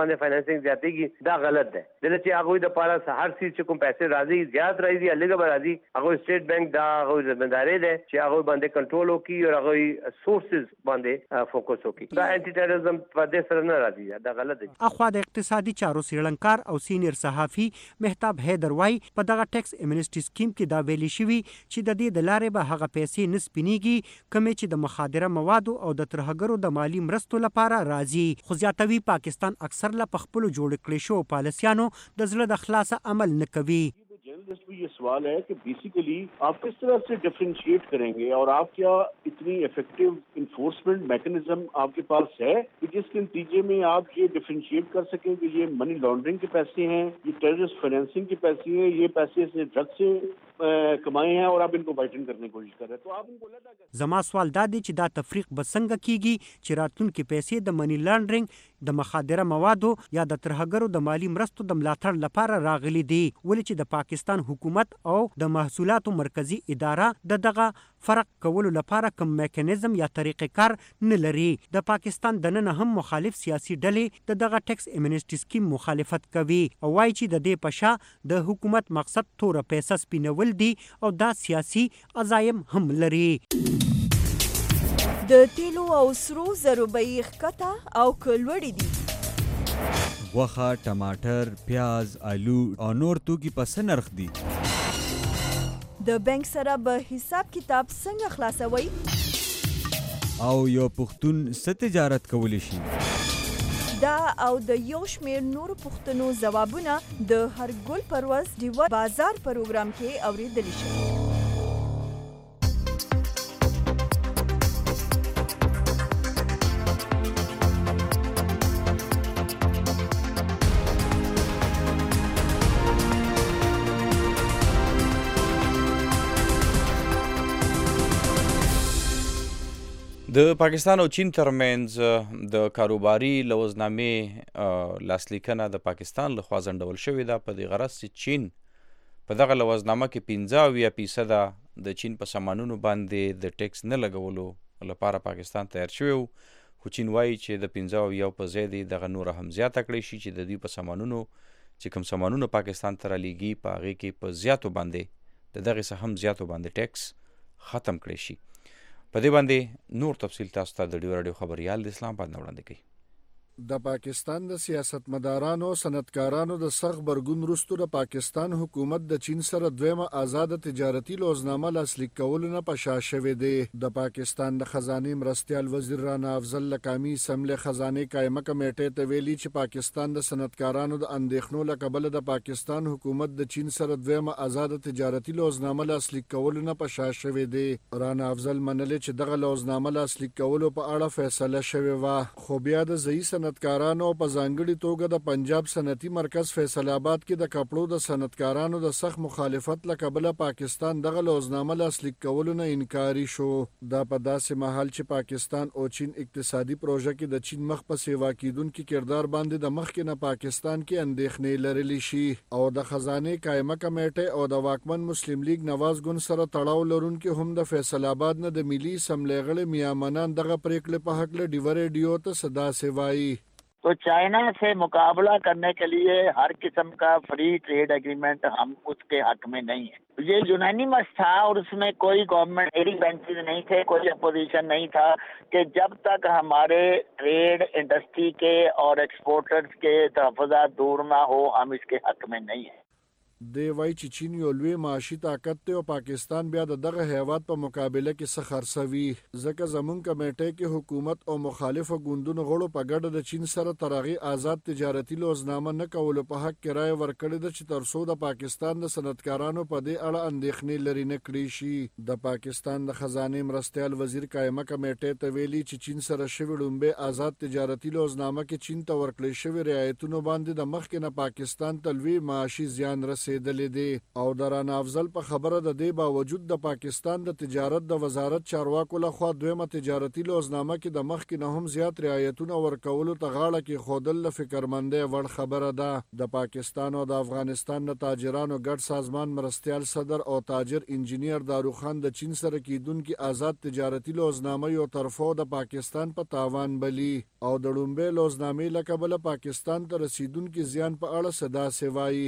फाइनेंसिंग زیاتېږي دا غلط ده دله چې هغه د پاره هر څه چې کوم پیسې راځي زیات راځي الګ به راځي هغه سټیټ بانک دا هغه ځمېداري ده چې هغه باندې کنټرول وکړي او هغه سورسز باندې فوکس وکړي دا انټي ټیرریزم په دې سره نه راځي دا غلط دي. اخوا د اقتصادي چارو سیړنکار او سینیر صحافي مهتاب حیدر وای په دغه ټیکس امنیسټي سکیم کې دا ویلي شوی چې د دې د لارې به هغه پیسې نسپینیږي کومې چې د مخادره موادو او د ترهګرو د مالی مرستو لپاره راځي. خو زیاتوي پاکستان اکثر له خپل جوړ کړی شو پالیسیانو د زړه د خلاصه عمل نه کوي. जर्नलिस्ट भी ये सवाल है कि बेसिकली आप किस तरह से डिफरेंशिएट करेंगे और आप क्या इतनी इफेक्टिव इन्फोर्समेंट मैकेनिज्म आपके पास है कि जिसके नतीजे में आप ये डिफरेंशिएट कर सकें कि ये मनी लॉन्ड्रिंग के पैसे हैं, ये टेररिस्ट फाइनेंसिंग के पैसे हैं, ये पैसे से ड्रग से कमाए हैं और आप इनको वाइटन करने की कोशिश कर रहे हैं. तो आप इनको زما سوال دا دی چې دا تفریق به څنګه کیږي چې راتلونکي پیسې د منی لانډرینګ د مخادره موادو یا د ترهګرو د مالی مرستو د ملاتړ لپاره راغلي دي ولې چې د پاکستان حکومت او د محصولاتو مرکزی اداره د دغه فرق کولو لپاره کوم میکانیزم یا طریقې کار نه لري. د پاکستان دننه هم مخالف سیاسي ډلې د دغه ټیکس امنیسټي سکیم مخالفت کوي او وایي چې د دې په شا د حکومت مقصد توره پیسې سپینول دي او دا سیاسي عزایم هم لري. د تیلو او سرو زرو بیې ښکته او کلوړې دي. غوښه، ټماټر، پیاز، آلو او نور توکي په څه نرخ دي؟ د بانک سره به حساب کتاب څنګه خلاصوي؟ او یو پښتون څه تجارت کولی شي؟ دا او د یو شمېر نورو پوښتنو ځوابونه د هرګل پرواز ډیوه بازار پروګرام کې اورېدلی شي. د پاکستان او چین ترمنځ د کاروباري لوزنامې لاسلیکنه د پاکستان لخوا ځنډول شوې ده په دې غرض چې چین په دغه لوزنامه کې پنځه اویا فیصده د چین په سامانونو باندې د ټیکس نه لګولو لپاره پاکستان تیار شوی و خو چین وایي چې د پنځه اویا په ځای دې دغه نوره هم زیاته کړی شي چې د دوی په سامانونو چې کوم سامانونه پاکستان ته رالیږي په هغې کې په زیاتو باندې د دغې څه هم زیاتو باندې ټیکس ختم کړی شي. په دې باندې نور تفصیل تاسو ته د ډیو راډیو خبریال د اسلام آباد نه وړاندې کوي. د پاکستان د سیاستمدارانو صنعتکارانو د سخت برګون وروسته د پاکستان حکومت د چین سره دویمه آزاد تجارتي لوزنامه لاسلیک کولو نه په شا شوې دی. د پاکستان د خزانې مرستیال وزیر رانا افضل لکامي سملې خزانې قائمه کمیټې ته ویلي چې پاکستان د صنعتکارانو د اندېښنو له کبله د پاکستان حکومت د چین سره دویمه آزاد تجارتي لوزنامه لاسلیک کولو نه په شا شوې دی. رانا افضل منلې چې دغه لوزنامه لاسلیک کولو په اړه فیصله شوې وه خو بیا د ځایي صنعتکارانو په ځانګړي توګه د پنجاب صنعتي مرکز فیصل آباد کې د کپړو د صنعتکارانو د سخت مخالفت له کبله پاکستان دغه لوزنامه لاسلیک کولو نه انکاري شو. دا په داسې مهال چې پاکستان او چین اقتصادي پروژه کې د چین مخ په سیوا کیدونکي کردار باندې د مخکې نه پاکستان کې اندېښنې لرلې شي او د خزانې قائمه کمیټې او د واکمن مسلم لیگ نواز ګوند سره تړاو لرونکي هم د فیصل آباد نه د ملي اسمبلۍ غړي میاں منان دغه پریکړې په حق له ډیو ریډیو ته صدا سوایي. तो चाइना से मुकाबला करने के लिए हर किस्म का फ्री ट्रेड एग्रीमेंट हम उसके हक में नहीं है. ये यूनानिमस था और उसमें कोई गवर्नमेंट एरी बेंचेस नहीं थे, कोई अपोजिशन नहीं था कि जब तक हमारे ट्रेड इंडस्ट्री के और एक्सपोर्टर्स के तहफ़्फ़ुज़ात दूर ना हो हम इसके हक में नहीं है. دی وای چې چین یو لوی معاشي طاقت دی او پاکستان بیا د دغه هیواد په مقابله کې څه خرڅوي ځکه زمون کمیټې کې حکومت او مخالفه ګوندونو غړو په ګډه د چین سره ترغی آزاد تجارتي لوزنامه نه کولو په حق کې رائے ورکړې ده چې ترڅو د پاکستان د صنعتکارانو په دې اړه اندېښنې لري نه کړی شي. د پاکستان د خزانې مرستیال وزیر قائمه کمیټې ته ویلي چې چین سره شوی ډومبه آزاد تجارتي لوزنامه کې چین ته ورکړل شوی رعایتونو باندې د مخکې نه پاکستان ته لوی معاشي زیان رسي رسیدلې دي. او د رانه افضل په خبره د دې باوجود د پاکستان د تجارت د وزارت چارواکو لخوا دویمه تجارتي لوزنامه کې د مخکې نه هم زیات رعایتونه ورکولو ته غاړه کې ښودل له فکرمندۍ وړ خبره ده. د پاکستان او د افغانستان د تاجرانو ګډ سازمان مرستیال صدر او تاجر انجینیر داروخان د چین سره کیدونکي آزاد تجارتي لوزنامه یو طرفو د پاکستان په تاوان بلی او د ډومبې لوزنامې له کبله پاکستان ته رسیدونکي زیان په اړه صدا سوایي.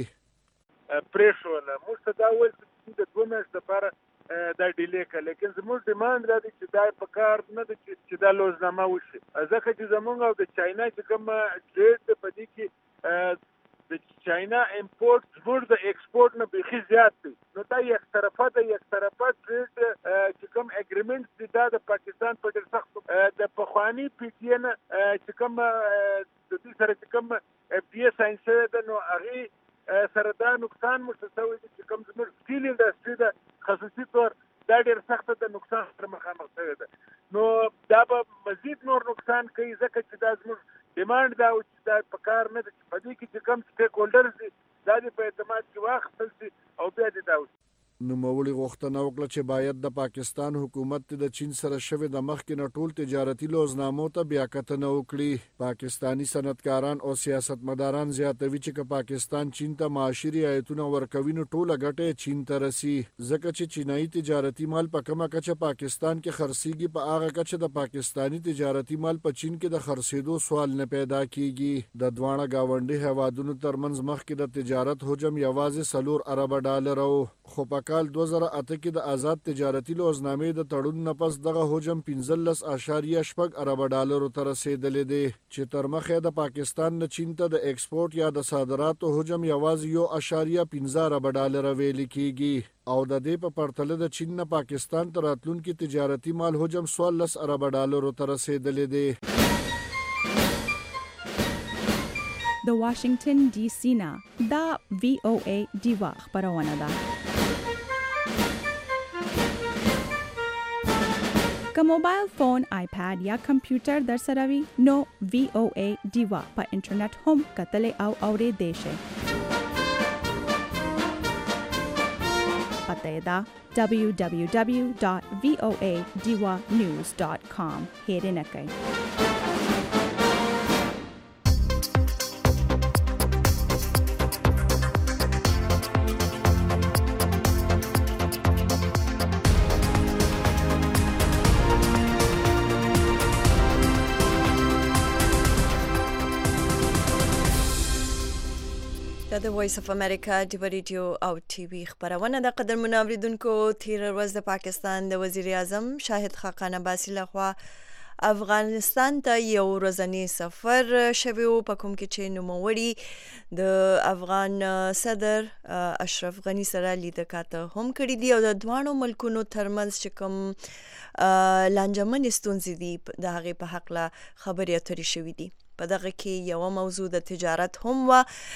پرېښوله موږ ته دا ویل چې د دوه میاشتو لپاره دا ډیلې کړه، لیکن زموږ ډیمانډ دا دی چې دا په کار نه ده چې دا لوزنامه وشي، ځکه چې زموږ او د چاینا چې کوم ټریډ دی په دې کې د چاینا امپورټ زموږ د ایکسپورټ نه بیخي زیات دی. نو دا یک طرفه ده یک طرفه ټریډ چې کوم اګریمنټ دی دا د پاکستان په ډېر سخت د پخواني پی ټي ای نه چې کوم د دې سره چې کوم اف ډي ای ساین شوی ده نو هغې سره دا نقصان موږ ته شوی دی چې کوم زموږ سټیل انډسټري ده خصوصي طور دا ډېر سخته د نقصان سره مخامخ شوې ده. نو دا به مزید نور نقصان کوي ځکه چې دا زموږ ډیمانډ دا و چې دا په کار نه ده چې په دې کې چې کوم سټیک هولډرز دي دا دې په اعتماد کې واخیستل شي او بیا دې دا وشي. نوموړي غوښتنه وکړه چې باید د پاکستان حکومت د چین سره شوی د مخکې نه ټول تجارتي لوزنامو ته بیاکتنه وکړي. پاکستانی صنعتکاران او سیاستمداران زیاتوي چې که پاکستان چین ته معاشي رعایتونه ورکوي نو ټوله ګټه چین ته رسي، ځکه چې چینایي تجارتي مال په کومه کچه پاکستان کې خرڅیږي په هغه کچه د پاکستانی تجارتي مال په چین کې د خرڅېدو سوال نه پیدا کیږي. د دواړه گاونډي هیوادونو ترمنځ مخکې د تجارت حجم یوازې څلور اربه ډالر و، خو په کال دوه زره اته کې د آزاد تجارتي لوزنامې د تړون نه پس دغه حجم پنځلس اعشاریه شپږ اربه ډالرو ته رسیدلی دی چې تر مخه د پاکستان نه چین ته د ایکسپورټ یا د صادراتو حجم یوازې یو اعشاریه پنځه اربه ډالره ویل کیږي. او د دې په پرتله د چین نه پاکستان ته راتلونکي تجارتي مال حجم څوارلس اربه ډالرو ته رسیدلی دی. د واشنگټن ډي سي نه دا وی او ای ډیوا خبرونه ده. که موبایل فون، آیپاد یا کمپیوټر در سره وي نو وی او ای ډیوا په انټرنیټ هم کتلی او اوریدلی شئ. پته یې ده دبلیو دبلیو دبلیو ډاټ وی او ای ډیوا نیوز ډاټ کام. هیرې نه کوئ. د وایس اف امریکا د ریډیو او ټي وي خبرونه د قدر منوریدونکو تیر ورځ د پاکستان د وزیر اعظم شاهد خاقان عباسي لخوا افغانستان ته یو ورځنی سفر شوی و په کوم کې چې نوموړي د افغان صدر اشرف غني سره لیدکاته هم کړي دي او د دوانو ملکونو ترمنځ چې کوم لانجمن ستونزې دي د هغې په حق لا خبرې اترې شوي دي. په دغه کې یو موضوع د تجارت هم و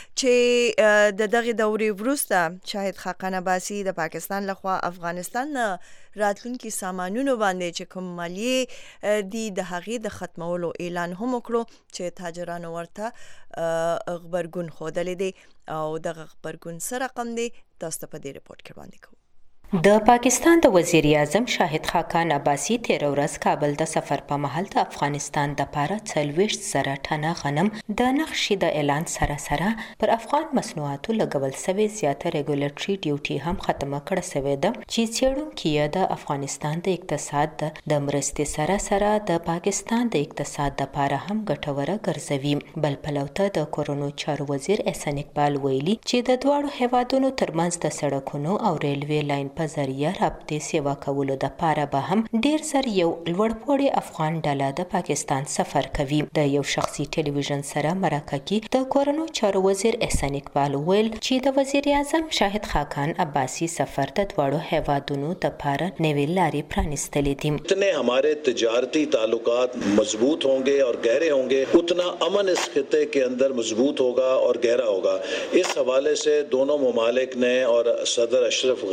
چې د دغه دورې وروسته شاهد خاقان عباسي د پاکستان لخوا افغانستان نه راتلونکي سامانونو باندې چې کوم مالیې دي د هغې د ختمولو اعلان هم وکړو چې تاجرانو ورته غبرګون ښودلی دی او دغه غبرګون څه رقم دی تاسو ته په دې رپورټ کې وړاندې کوو. د پاکستان د وزیر اعظم شاهد خاقان عباسي تیر ورځ کابل د سفر په مهال د افغانستان د پاره څلوېښت زره ټنه غنم د نقشې د اعلان سره سره پر افغان مصنوعاتو لګول سوي زیاته ریګولیټري ډیوټي هم ختمه کړه سوې ده چې څېړونکي یې د افغانستان د اقتصاد د مرستې سره سره د پاکستان د اقتصاد د پاره هم ګټوره ګرځوي. بل پلو ته د کورونو چارو وزیر احسان اقبال ویلي چې د دواړو هیوادونو ترمنځ د سړکونو او ریلوې لاین په ذریعه رابطې سیوا کولو د پاره به هم ډیر زر یو لوړپوړی افغان ډله د پاکستان سفر کوي. د یو شخصي ټلویزیون سره مرکه کې د کورونو چارو وزیر احسان اقبال ویل چې د وزیر اعظم شاهد خاقان عباسي سفر د دواړو هیوادونو د پاره نوې لارې پرانستلې دي. اتنے ہمارے تجارتی تعلقات مضبوط ہوں گے اور گہرے ہوں گے اتنا امن اس خطے کے اندر مضبوط ہوگا اور گہرا ہوگا. اس حوالے سے دونوں ممالک نے اور صدر اشرف غنی نے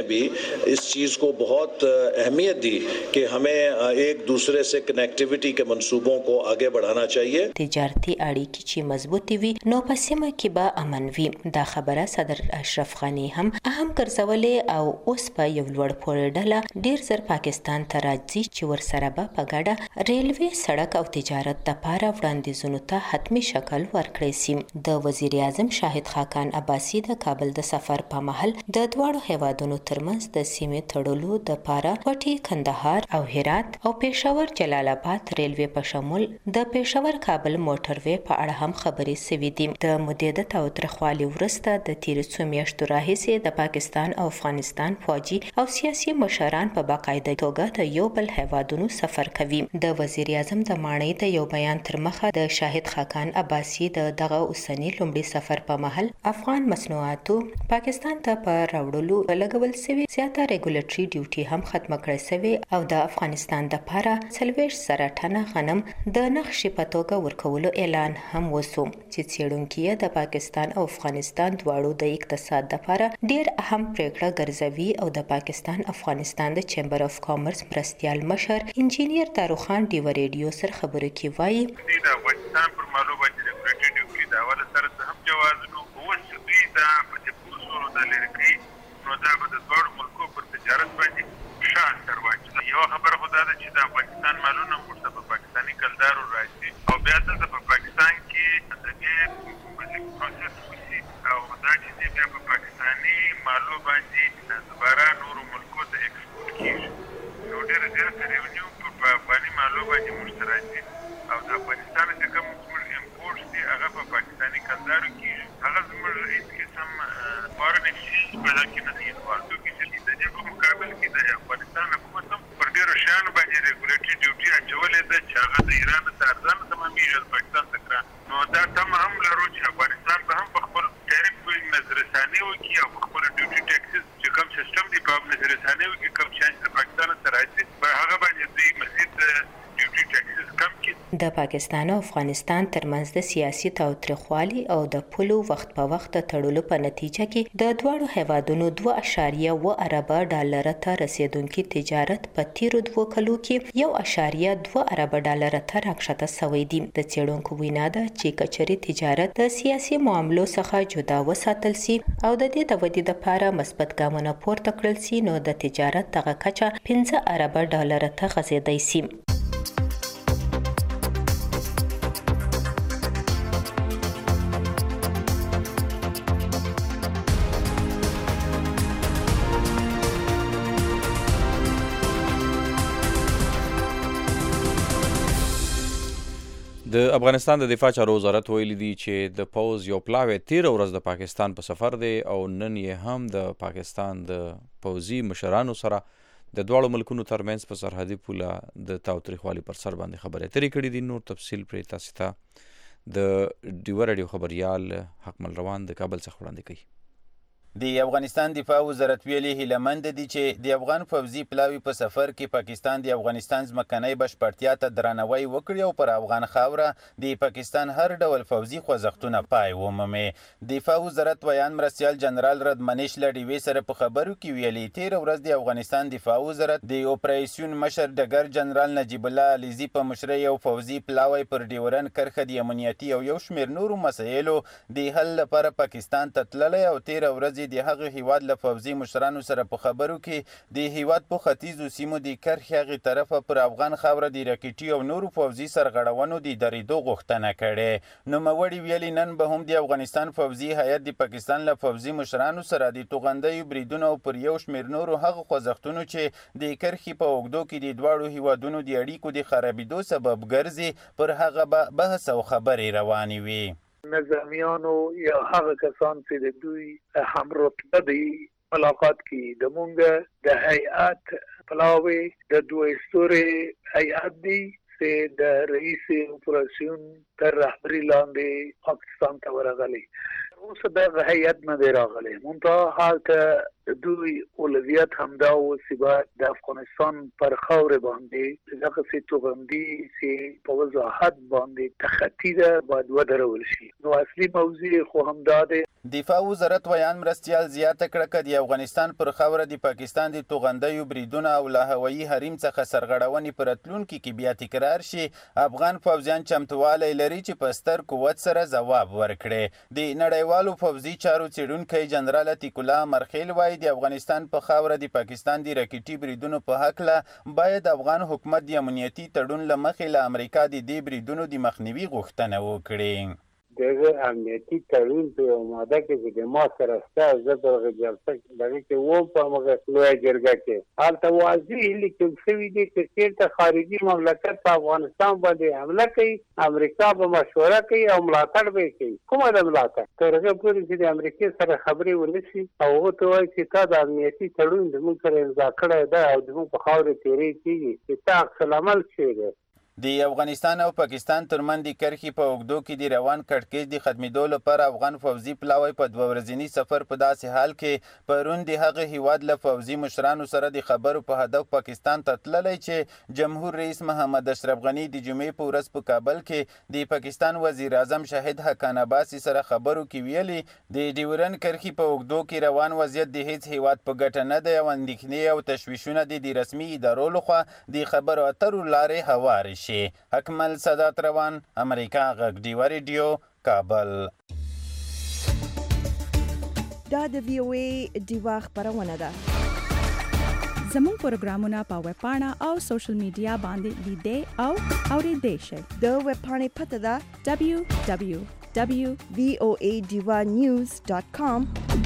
भी इस चीज़ को बहुत अहमियत दी कि हमें एक दूसरे से कनेक्टिविटी के मंसूबों को आगे बढ़ाना चाहिए। تجارتي اړیکې چې مضبوطې وي نو په سیمه کې به امن وي. دا خبره صدر اشرف غني هم اهم ګرځولې او اوس په یو لوړ پوړې ډله ډیر زر پاکستان ته راځي چې ورسره به په ګډه ریلوي سړک او تجارت لپاره وړاندیزونو ته حتمی شکل ورکړی سي. د وزیر اعظم شاهد خاقان عباسي د کابل د سفر په مهال د دواړو هیوادونو ترمنځ د سیمې تړلو د پاره کوټي کندهار او هرات او پېښور جلال آباد ریلوي په شمول د پېښور کابل موټروي په اړه هم خبرې شوې دي. د مدیده تاوتریخوالي وروسته د تیر څو میاشتو راهیسې د پاکستان او افغانستان فوجي او سیاسي مشران په باقاعده توګه د یو بل هیوادونو سفر کوي. د وزیر اعظم د ماڼۍ د یو بیان تر مخه د شاهد خاقان عباسي د دغه اوسنی لومړي سفر په مهال افغان مصنوعاتو پاکستان ته په راوړلو لګول شوی زیاته ریګولیټري ډیوټي هم ختمه کړې شوې او د افغانستان د لپاره څلوېښت زره ټنه غنم د نقشې په توګه ورکولو اعلان هم وشو چې څېړونکي د پاکستان او افغانستان دواړو د اقتصاد لپاره ډېر اهم پریکړه ګرځوي او د پاکستان افغانستان د چیمبر اف کامرس مرستیال مشر انجینیر داروخان ډیو ریډیو سره خبرو کې وایي د افغانستان پر معلومات د ریګولیټري ډیوټي دا ول سره هم جواز نو اوس دوی دا په پوسورو د لړکی نو دا به د دوړو ملکو پر تجارت باندې شان تر واچي. یو خبره خدا ده چې د افغانستان مالونه مرته په پاکستاني کلدارو راځي او بیا دلته په پاکستان کې د دې پروسس وشي او دا چې بیا په پاکستاني مالو باندې دوباره نورو ملکو ته ایکسپورټ کیږي. نو ډېر زیات ریونیو په افغاني مالو باندې مشترکي او د افغانستان چې کوم زموږ امپورټ دي هغه په پاکستاني کلدارو کیږي. هغه زموږ هیڅ قسم فارن ایکسچینج پیدا کې نه دي. فالتو کې چې د دې په مقابل کې د افغانستان حکومت هم پر ډېرو شیانو باندې ریګولیټري ډیوټي اچولې ده چې هغه د ایران ته ارزانه تمامېږي د پاکستان ته ګران. نو دا تمه هم لرو چې افغانستان به هم په خپل ټریف نظرثاني وکړي او په خپل ډیوټي ټیکسز چې کوم سیسټم دی په نظرثاني وکړي کوم چې د پاکستان سره راځي په هغه باندې دوی مزید ډیوټي ټیکسز کم کړي. د پاکستان او افغانستان ترمنځ د سیاسي تاوتریخوالي او د پولو وخت په وخت تړلو په نتیجه کې د دواړو هیوادونو دوه اعشاریه اوه اربه ډالر ته رسیدونکي تجارت په تیرو دوه کلو کې یو اعشاریه دوه اربه ډالر ته راکښته شوی دی. د څېړونکو وینا ده چې کچري تجارت د سیاسي معاملو څخه جدا وساتل سي او د دې د ودې لپاره مثبت ګامونه پورته کړل سي نو د تجارت دغه کچه پنځه اربه ډالر ته غځېدای سي. د افغانستان د دفاع چارو وزارت ویلي دي چې د پوز یو پلاوی تیر ورځ د پاکستان په سفر دی او نن یې هم د پاکستان د پوزي مشرانو سره د دواړو ملکونو ترمنځ په سرحدي پوله د تاوتریخوالي پر سر باندې خبرې اترې کړې دي. نور تفصیل پرې تاسو ته د ډیو رادیو خبريال حکمل روان د کابل څخه وړاندې کوي. د افغانستان دفاع وزارت ویلي هیلهمند دي چې د افغان پوځي پلاوی په سفر کې پاکستان د افغانستان ځمکنۍ بشپړتیا ته درناوی وکړي او پر افغان خاوره د پاکستان هر ډول پوځي خوځښتونه پای ومومي. دفاع وزارت ویان مرستیال جنرال ردمنیش له ډیوې سره په خبرو کې ویلي تېره ورځ د افغانستان دفاع وزارت د اپریشن مشر ډګر جنرال نجیب الله علیزي په مشرۍ یو پوځي پلاوی پر ډیورن کرښه د امنیتي او یو شمېر نورو مسایلو د حل لپاره پاکستان ته تللی او تېره ورځ د هغه هیواد له پوځي مشرانو سره په خبرو کې د هیواد په ختیځو سیمو د کرښې هغې طرفه پر افغان خاوره د راکټي او نورو پوځي سرغړونو د درېدو غوښتنه کړې. نوموړي ویلي نن به هم د افغانستان پوځي هیات د پاکستان له پوځي مشرانو سره د توغندیو بریدونو پر یو شمېر نورو هغه خوځښتونو چې د کرښې په اوږدو کې د دواړو هیوادونو د اړیکو د خرابېدو سبب ګرځي پر هغه به بحث او خبرې روانې وي. نظامیانو یا هغه کسان چې د دوی هم رتبه دی ملاقات کی د مونږ د هیئات پلاوی د دوه ستوري هیئات دی چې د رئیس اپریشن تر رهبری لاندې پاکستان ته ورغلی. اوس د هیئات نه دی راغلی. مونږ حالت دوی اولویت همدا و چې د افغانستان پر خاور باندې دغه څه توغندي چې په وضاحت باندې تخطی ده باید ودرول شي. نو اصلي موضوع خو همدا ده. دفاع وزارت ویان مرستیال زیاته کړه چې د افغانستان پر خاور د پاکستان د توغندیو بریدونه او له هوایي حریم څخه سرغړونې په راتلونکي کې بیا تکرار شي، افغان پوځیان چمتوالی لري چې په ستر قوت سره ځواب ورکړي. د نړیوالو پوځي چارو څېړونکی جنرال عتیق الله مرخیل وایي د افغانستان په خاوره د پاکستان د راکټي بریدونو په هکله باید افغان حکومت د امنیتي تړون له مخې له امریکا د دې بریدونو د مخنیوي غوښتنه وکړي. دغه امنیتي تړون په یو ماده کې چې ما سره ستا زه په هغه جلسه دغه کې وم په هغه لویه جرګه کې هلته واضح لیکل شوي دي چې چېرته خارجي مملکت په افغانستان باندې حمله کوي، امریکا به مشوره کوي او ملاتړ به یې کوي. کومه د ملاتړ تر هغه پورې چې د امریکې سره خبرې ونه شي او هغه ته وایي چې تا د امنیتي تړون زموږ سره امضا کړی ده او زموږ په خاورې تېری کېږي چې تا عکس العمل شوی دی. د افغانستان او پاکستان ترمنځ د کرښې په اوږدو کې د روان کړکېچ د ختمېدو لپاره افغان پوځي پلاوی په دوه ورځني سفر په داسې حال کې پرون د هغه هیواد له پوځي مشرانو سره د خبرو په هدف پاکستان ته تللی چې جمهور رئیس محمد اشرف غني د جمعې په ورځ په کابل کې د پاکستان وزیر اعظم شاهد حقان عباسي سره خبرو کې ویلي د ډیورن کرښې په اوږدو کې روان وضعیت د هیڅ هیواد په ګټه نه دی او اندېښنې او تشویشونه د رسمي ادارو لخوا د خبرو اترو لارې هوارې شي. اکمل صدات روان، امریکا غږ ډیوه ریډیو، کابل. دا د وی او ای ډیوه خبرونه ده. زموږ پروګرامونه په ویب پاڼه او سوشل میډیا باندې لیدئ او اورېدئ شئ. د ویب پاڼې پته ده دبلیو دبلیو دبلیو ډاٹ وی او ای ډیوه نیوز ډاٹ کام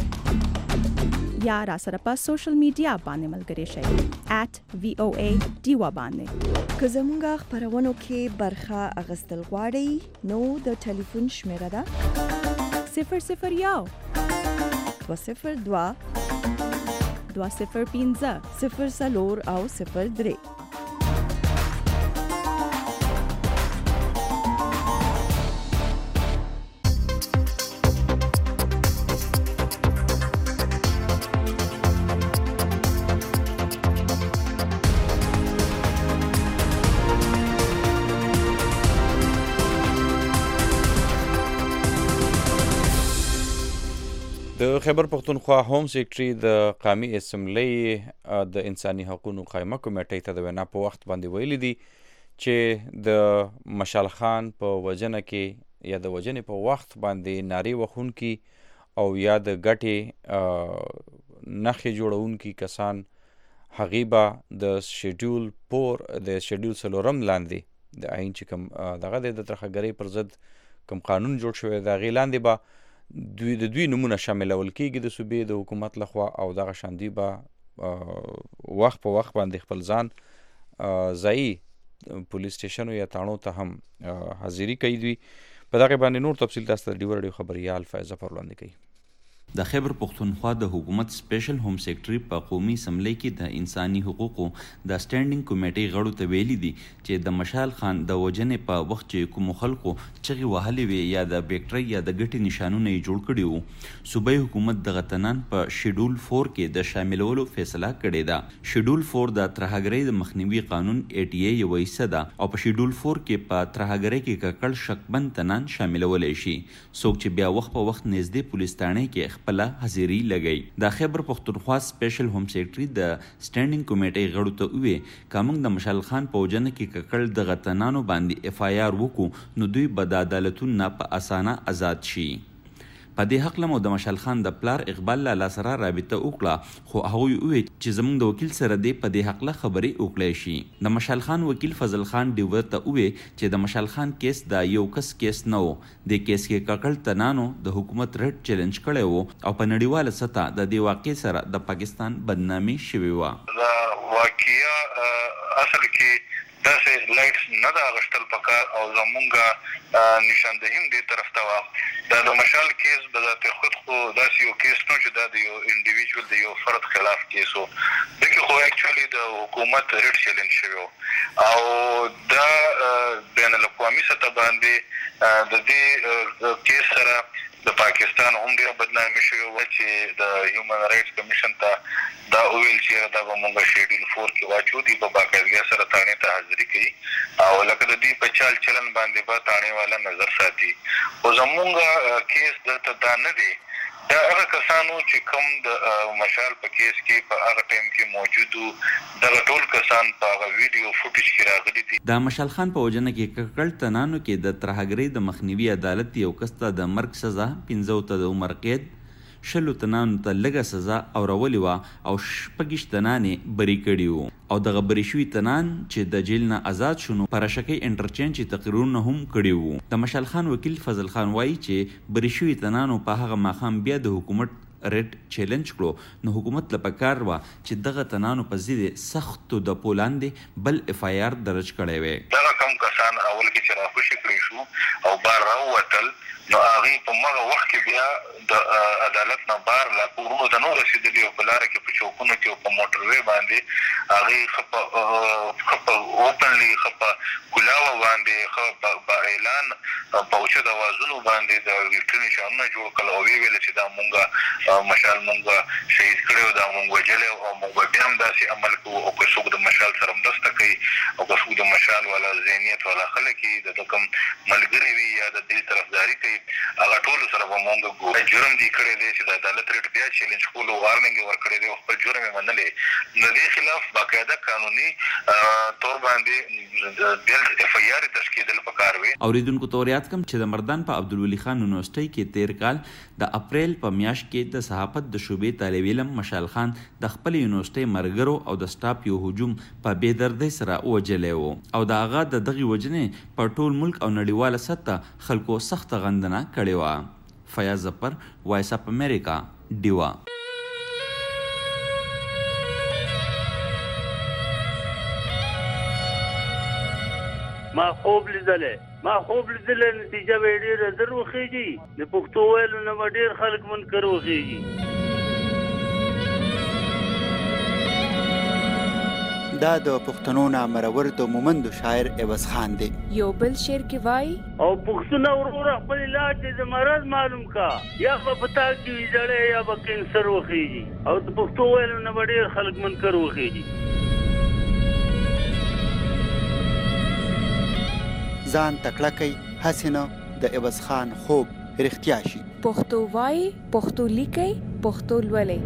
یا را سره په سوشل میډیا باندې ملګری شئ ایٹ وی او ای ډیوه باندې. که زموږ خبرونو کې برخه اخیستل غواړئ نو د ټلیفون شمیره ده صفر صفر یو دوه صفر دوه دوه صفر پنځه صفر څلور او صفر درې. د خیبر پښتونخوا هوم سیکرټري د قومي اسمبلی د انساني حقوقو قایمه کمیټې ته د وینا په وخت باندې ویلي دي چې د مشال خان په وجنه کې یا د وجنې په وخت باندې نارې وهونکي او یا د ګټې نښې جوړونکي کسان هغې به د شیډیول پور د شیډیول څلورم لاندې د عین چې کوم دغه دی د ترهګرۍ پر ضد کوم قانون جوړ شوی د هغې لاندې به دوی د دوی نومونه شاملول کېږي د صوبې د حکومت لخوا او دغه شان دوی به وخت په وخت باندې خپل ځان ځایي پولیس سټیشنو یا تاڼو ته هم حاضري کوي. دوی په دغه باندې نور تفصیل تاسو ته ډیوه راډیو خبریال فایزه پر وړاندې کوي. د خیبر پښتونخوا د حکومت سپیشل هوم سیکرټري په قومي اسمبلی کې د انساني حقوقو د سټینډینګ کمیټې غړو ته ویلي دي چې د مشال خان د وجنې په وخت چې کوم خلکو چغې وهلې وي یا د بیکټرۍ یا د ګټې نشانونه یې جوړ کړي وو، صوبایي حکومت دغه تنان په شیډول فور کې د شاملولو فیصله کړې ده. شیډول فور د ترهګرۍ د مخنیوي قانون ای ټي ای یوه حصه ده او په شیډول فور کې په ترهګرۍ کې ککړ شکمن تنان شاملولی شي. څوک چې بیا وخت په وخت نږدې پولیس تاڼۍ کې خپله حاضري لګوي. د خیبر پښتونخوا سپیشل هوم سیکرټري د سټینډینګ کمیټې غړو ته وویل که موږ د مشال خان په وجنه کې ککړ دغه تنانو باندې اف آی آر وکړو نو دوی به د عدالتونو نه په اسانه آزاد شي. په دې هکله مو د مشال خان د پلار اقبال لالا سره رابطه وکړه خو هغوی وویل چې زموږ د وکیل سره دې په دې هکله خبرې وکړی شي. د مشال خان وکیل فضل خان ډیوه ته وویل چې د مشال خان کیس د یو کس کیس نه و، د کیس کې ککړ تنانو د حکومت رد چیلنج کړی و او په نړیواله سطح د دې واقعې سره د پاکستان بدنامي شوې وه. دا واقعیا اصل کې داسې لایټس نه دا غشتل پکار او زمونږ نشاندهیم دې طرف ته وه. دا د مشال کیس به ذات خود خو داسې یو کیس نو چې دا د یو انډیویجول د یو فرد خلاف کیس و. دغې خو اکچولی د حکومت ریډ چیلنج شوی و او دا بین الاقوامي سطح باندې د دې کیس سره د پاکستان هم ډېر بدنامي شوې وه چې د هیومن رایټس کمیشن ته دا وویل چې دا به مونږ شیډول فور کې واچو، دوی په باقاعدګۍ سره تاڼې ته حاضري کوي او لکه د دوی په چال چلن باندې به تاڼې والا نظر ساتي. خو زمونږ کیس دلته دا نه دی، دا هغه کسانو چې کوم د مشال په کیس کې په هغه ټایم کې موجود وو، دغه ټول کسان په هغه ویډیو فوټیج کې راغلي دي. د مشال خان په وجنه کې ککړ تنانو کې د ترهګرۍ د مخنیوي عدالت یو کس ته د مرګ سزا، پنځو ته د عمر قید، شلو تنانو ته لږه سزا اورولې وه او شپږ تنانې بری کړي وو. او دغه بری شوي تنان چې د جیل نه آزاد شونو په رشکۍ انټرچینج تقریرونه هم کړي وو. د مشال خان وکیل فضل خان وایي چې بری شوي تنانو په هغه ماښام بیا د حکومت ریډ چیلنج کړو، نو حکومت له پکار وه چې دغه تنانو په ضد سختو د پولاندې بل اف آی آر درج کړی وی. دغه کم کسان اول کې چې راخوشي کړی شو او بار راووتل، نو هغوی په مغه وخت کې بیا د عدالت نه بار لا کورونو ته نه رسېدلي او په لاره کې په چوکونو کې او په موټروی باندې هغوی ښه په ښه په اوپنلي ښه په کلاوه باندې ښه په اعلان په اوچت اوازونو باندې د ویکټري نشانونه جوړ کړل او ویې ویل چې دا مونږ مشال مونږ شهید کړی او دا مونږ وژلی او مونږ به بیا هم داسې عمل کوو. او که څوک د مشال سره مرسته کوي او که څوک د مشال والا ذهنیت والا خلک وي، د ده کوم ملګري وي یا د دې طرفداري کوي، هغه ټولو سره به مونږ ګورو. جرم دې کړی دی چې د عدالت ریټ بیا چیلنج کولو وارننګ یې ورکړی دی او خپل جرم یې منلی. د دې خلاف باقاعده قانوني طور باندې بیلډ اف آی آر تشکیدل پکار وي. اوریدونکو ته ور یاد کړم چې د مردان په عبدالولي خان یونیورسټۍ کې تیر کال د اپریل په میاشت کې د صحافت د شعبې طالب علم مشال خان د خپل یونیورسټۍ مرګرو او د سټاف یو هجوم په بې دردۍ سره ووجلی و او د هغه د دغې وجنې په ټول ملک او نړیواله سطحه خلکو سخته غندنه کړې وه. فیاض ظفر، وایس اپ امریکا، ډیوا. ما خوب لیدلی ما خوب لیدلی نتیجه به یې ډېره زر وخېږي، د پښتو ویلو نه به ډېر خلک منکر وخېږي. دا د پښتنو نامرور د مومندو شاعر عوض خان دی. یو بل شعر کې وایي او پښتونه وروره خپل علاج دې د مرض معلوم کا، یا به په تا کې وي زړی یا به کینسر وخېږي او د پښتو ویلو نه به ډېر خلک منکر وخېږي. ځان تکړه کوي هسې نه د عوض خان خوب رښتیا شي. پښتو وایي، پښتو لیکئ، پښتو لولئ.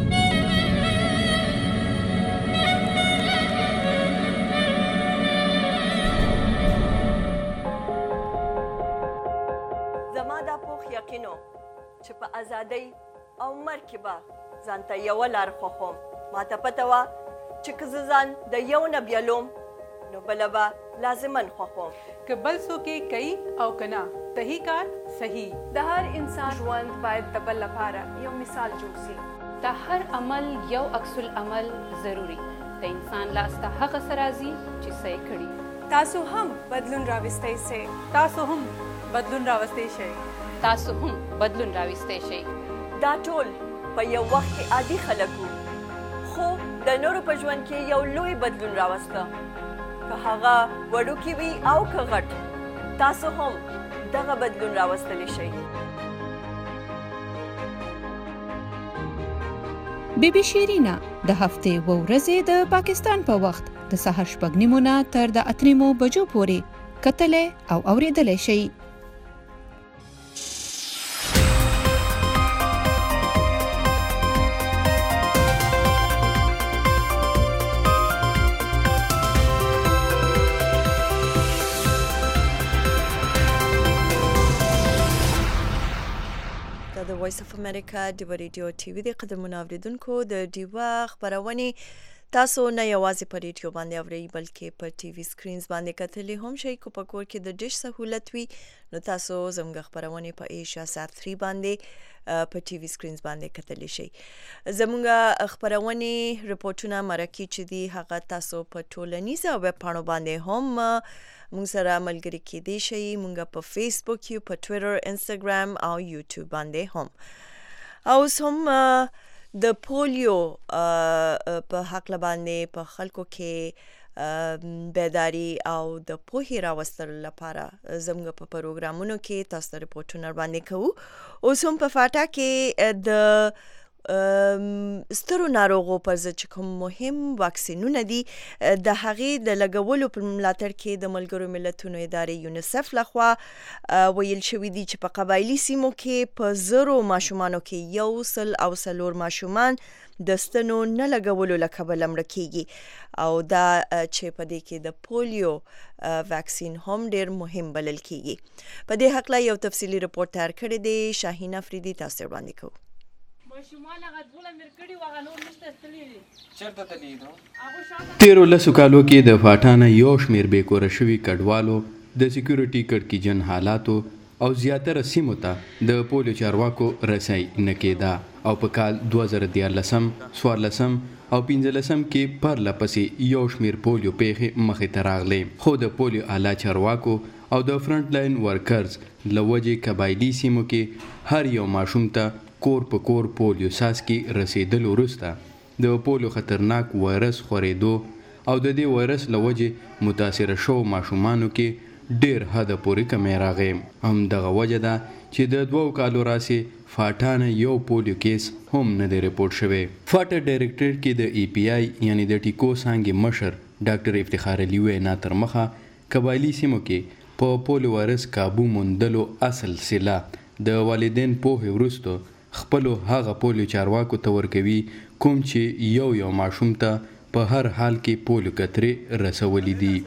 یقینو چې په ازادۍ او مرګ کې به ځان ته یوه لار خوښوم. ما ته پته وه چې که زه ځان د یو نه بیلوم نو بله به لازمن خوښوم. که بل څوک یې کوي او که نه، صحیح کار صحیح. د هر انسان ژوند باید د بل لپاره یو مثال جوړ شي. د هر عمل یو عکس العمل ضروري. د انسان لاس ته هغه څه راځي چې څه یې کړي. تاسو هم بدلون راوستی سئ. تاسو هم بدلون راوستی شئ. تاسو هم بدلون راوستی شئ. دا ټول په یو وخت کې عادي خلک وو، خو د نورو په ژوند کې یو لوی بدلون راوسته. که هغه وړوکی وي او که غټ، تاسو هم دغه بدلون راوستلی شئ. بی بی شیرینا د هفتې و ورځې د پاکستان په وخت د سهار شپږ نیمو نه تر د اتو نیمو بجو پورې کتلی او اورېدلی شئ. د وایس اف امریکا ډیوا ریډیو ټي وي د قدرمنو اوریدونکو د ډیوا خبرونه تاسو نه یوازې په ریډیو باندې اورئ بلکې په ټي وي سکرینز باندې کتلی هم شئ. کو په کور کې د ډیش سہولت وي نو تاسو زموږ خبرونه په ایشیا سات تھری باندې په ټي وي سکرینز باندې کتلی شئ. زموږ خبرونه رپورټونه مرکه چې دي هغه تاسو په ټولنیزو ویب پاڼو باندې هم مونږ سره ملګری کېدی شئ. مونږ په فیسبوک یو، په ټویټر، انسټاګرام او یوټیوب باندې هم. اوس هم د پولیو په حق باندې په خلکو کې بیداری او د پوهې راوستلو لپاره زموږ په پروګرامونو کې تاسو ته ریپورټونه باندې کوو. اوس هم په فاټا کې د سترو ناروغو پر ضد چې کوم مهم واکسینونه دي د هغې د لګولو په ملاتړ کې د ملګرو ملتونو ادارې یونیسف لخوا ویل شوي دي چې په قبایلي سیمو کې په زرو ماشومانو کې یو سل او څلور ماشومان د ستنو نه لګولو له کبله مړه کیږي او دا چې په دې کې د پولیو واکسین هم ډیر مهم بلل کیږي. په دې هکله یو تفصیلي رپورټ تیار کړی دی. شاهین افریدي تاسو وړاندې کوو. تیرو لسو کالو کې د فاټانه یو شمیر بې کوره شوي کډوالو د سکیورټي کړکېچن حالاتو او زیاتره سیمو ته د پولیو چارواکو رسۍ نه کېده او په کال دوه زره دیارلسم څوارلسم او پنځلسم کې پرله پسې یو شمیر پولیو پیښې مخې ته راغلې، خو د پولیو اعلی چارواکو او د فرنټ لاین ورکرز له وجې قبایلي سیمو کې هر یو ماشوم ته کور په کور پولیو څاڅکي رسېدلو وروسته د پولیو خطرناک وایرس خورېدو او د دې وایرس له وجې متاثره شوو ماشومانو کې ډیر حد پورې کمی راغی. همدغه وجه ده چې د دوو کالو راسې فاټانه یو پولیو کیس هم نه دی رپورټ شوی. فاټا ډایرکټریټ کې د ای پی آی یعنی د ټیکو څانګې مشر ډاکټر افتخار علي وینا تر مخه قبایلي سیمو کې په پولیو وایرس کابو موندلو اصل سله د والدین پوهې وروسته خپلو هغه پولیو چارواکو ته ورکوي کوم چې یو یو ماشوم ته په هر حال کې پولیو قطرې رسولي دي.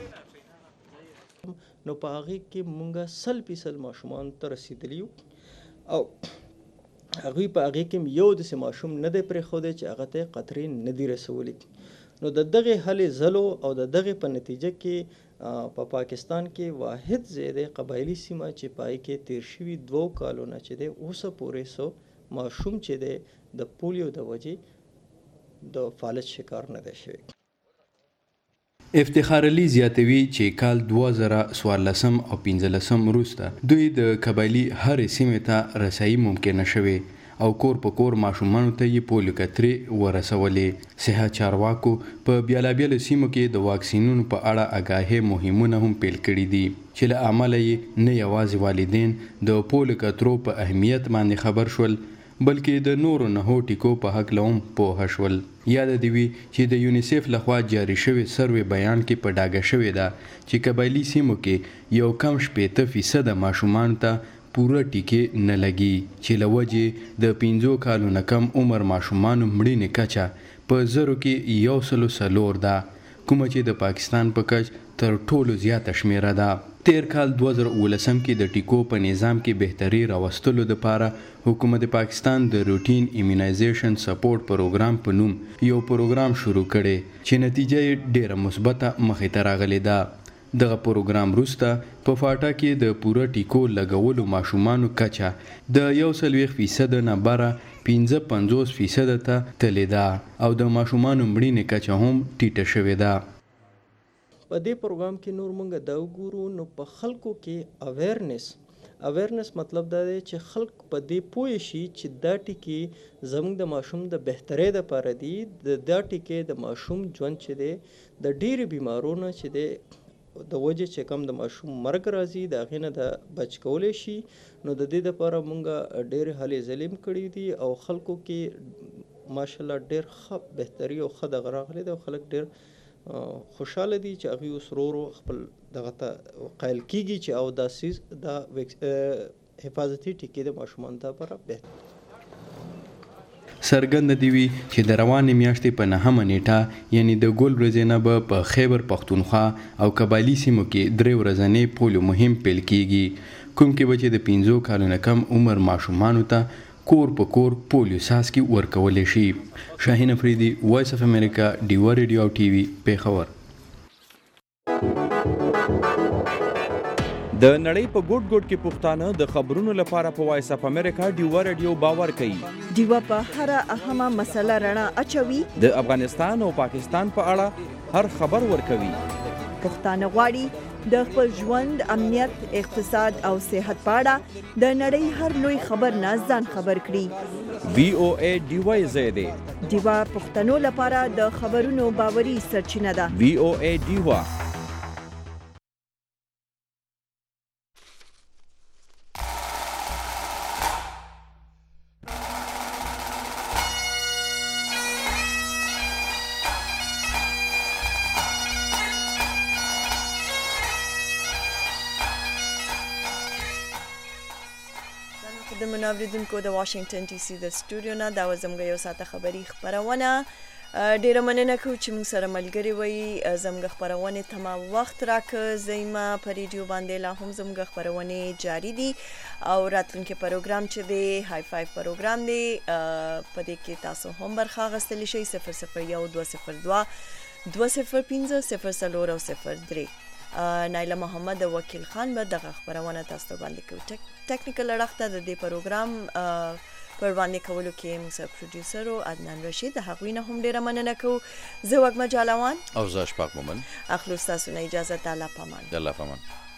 نو په هغې کې مونږ سل فیصد ماشومان ته رسېدلي یو او هغوی په هغې کې یو داسې ماشوم نه دی پرېښودی چې هغه ته یې قطرې نه دي رسولي. نو د دغې هلې ځلو او د دغې په نتیجه کې په پاکستان کې واحد ځای دی قبایلي سیمه چې په هغې کې تېر شوي دوو کالو نه چې دی اوسه پورې سو ماشوم چې دی د پولیو د وجې د فالج شکار نه دی شوی. افتخار علي زیاتوي چې کال دوه زره څوارلسم او پنځلسم وروسته دوی د قبایلي هرې سیمې ته رسایي ممکنه شوې او کور په کور ماشومانو ته یې پولیو قطرې ورسولې. صحت چارواکو په بیلابیلو سیمو کې د واکسینونو په اړه آګاهۍ مهمونه هم پیل کړي دي چې له امله یې نه یوازې والدین د پولیو قطرو په اهمیت باندې خبر شول بلکې د نورو نهو ټیکو په هکله هم پوه شول. یاد دې وي چې د یونیسف لخوا جاري شوی سروې بیان کې په ډاګه شوې ده چې قبایلي سیمو کې یو کم شپېته فیصده ماشومانو ته پوره ټیکې نه لګي چې له وجې د پنځو کالو نه کم عمر ماشومانو مړینې کچه په زرو کې یو سلو څلور ده کومه چې د پاکستان په کچ تر ټولو زیاته شمیره ده. تیر کال دوه زره اوولسم کې د ټیکو په نظام کې بهتري راوستلو لپاره حکومت پاکستان د روټین ایمونایزیشن سپورټ پروګرام په نوم یو پروګرام شروع کړي چې نتیجه یې ډیره مثبته مخې ته راغلې ده. دغه پروګرام وروسته په فاټا کې د پوره ټیکو لګولو ماشومانو کچه د یو څلوېښت فیصده نه بره پنځه پنځوس فیصده ته تللې ده او د ماشومانو مړینې کچه هم ټیټه شوې ده. په دې پروګرام کې نور مونږ دا وګورو نو په خلکو کې اویرنس اویرنس مطلب دا دی چې خلک په دې پوه شي چې دا ټیکې زموږ د ماشوم د بهترۍ دپاره دي. د دا ټیکې د ماشوم ژوند چې دی د ډېرې بیمارونو چې دی د وجې چې کم د ماشوم مرګ راځي د هغې نه د بچ کولی شي. نو د دې دپاره مونږ ډېرې هلې ځلې هم کړي دي او خلکو کې ماشاءالله ډېر ښه بهتري او ښه دغه راغلی دی او خلک ډېر خوشحاله دي چې هغوی اوس ورو ورو خپل دغه ته قایل کېږي چې او دا سیز دا حفاظتي ټیکې د ماشومانو لپاره بهتر. څرګنده دي وي چې د روانې میاشتې په نهمه نیټه یعنی د ګل ورځې نه به په خیبر پښتونخوا او قبایلي سیمو کې درې ورځنی پولیو مهم پیل کیږي کوم کې به چې د پنځو کالو نه کم عمر ماشومانو ته کور په کور پولیو څاڅکي ورکولی شي. شاهین افریدي وایس اف امریکا ډیوا ریډیو او ټي وي پیښور. د نړۍ په ګوټ ګوټ کې پښتانه د خبرونو لپاره په وایس اف امریکا ډیوا ریډیو باور کوي. ډیوا په هر اهمه مسله رڼا اچوي. د افغانستان او پاکستان په اړه هر خبر ورکوي. پښتانه غواړي د خپل ژوند، امنیت، اقتصاد او صحت په اړه د نړۍ هر لوی خبر نه ځان خبر کړي. وی او ای ډیوا زیاده ډیوا پښتنو لپاره د خبرونو باوري سرچینه ده. وی او ای ډیوا. د منوریدونکو د واشنگټن ډي سي د سټوډیو نه دا زموږ یو ساعته خبري خبرونه. ډیره مننه کوم چې موږ سره ملګری وي. زموږ خبرونه تمام وخت راک زېما په ریډیو باندې لا هم زموږ خبرونه جاری دي او راتلونکي پروګرام چې دی هاي فایو پروګرام دی په دې کې تاسو هم برخه غستلی شئ. صفر صفر یو دوه صفر دوه دوه صفر پنځه صفر څلور او صفر درې. نایله محمد وکیل خان به دغه خبرونه تاسو ته وړاندې کوي. ټیکنیکل اړخته د دې پروګرام پر وړاندې کولو کې موږ پروډوسر او عدنان رشید د هغوی نه هم ډیره مننه کوو. زه وګما جالوان او زه اشفاق مومن اخلو تاسو نه اجازه. الله پامان. الله پامان.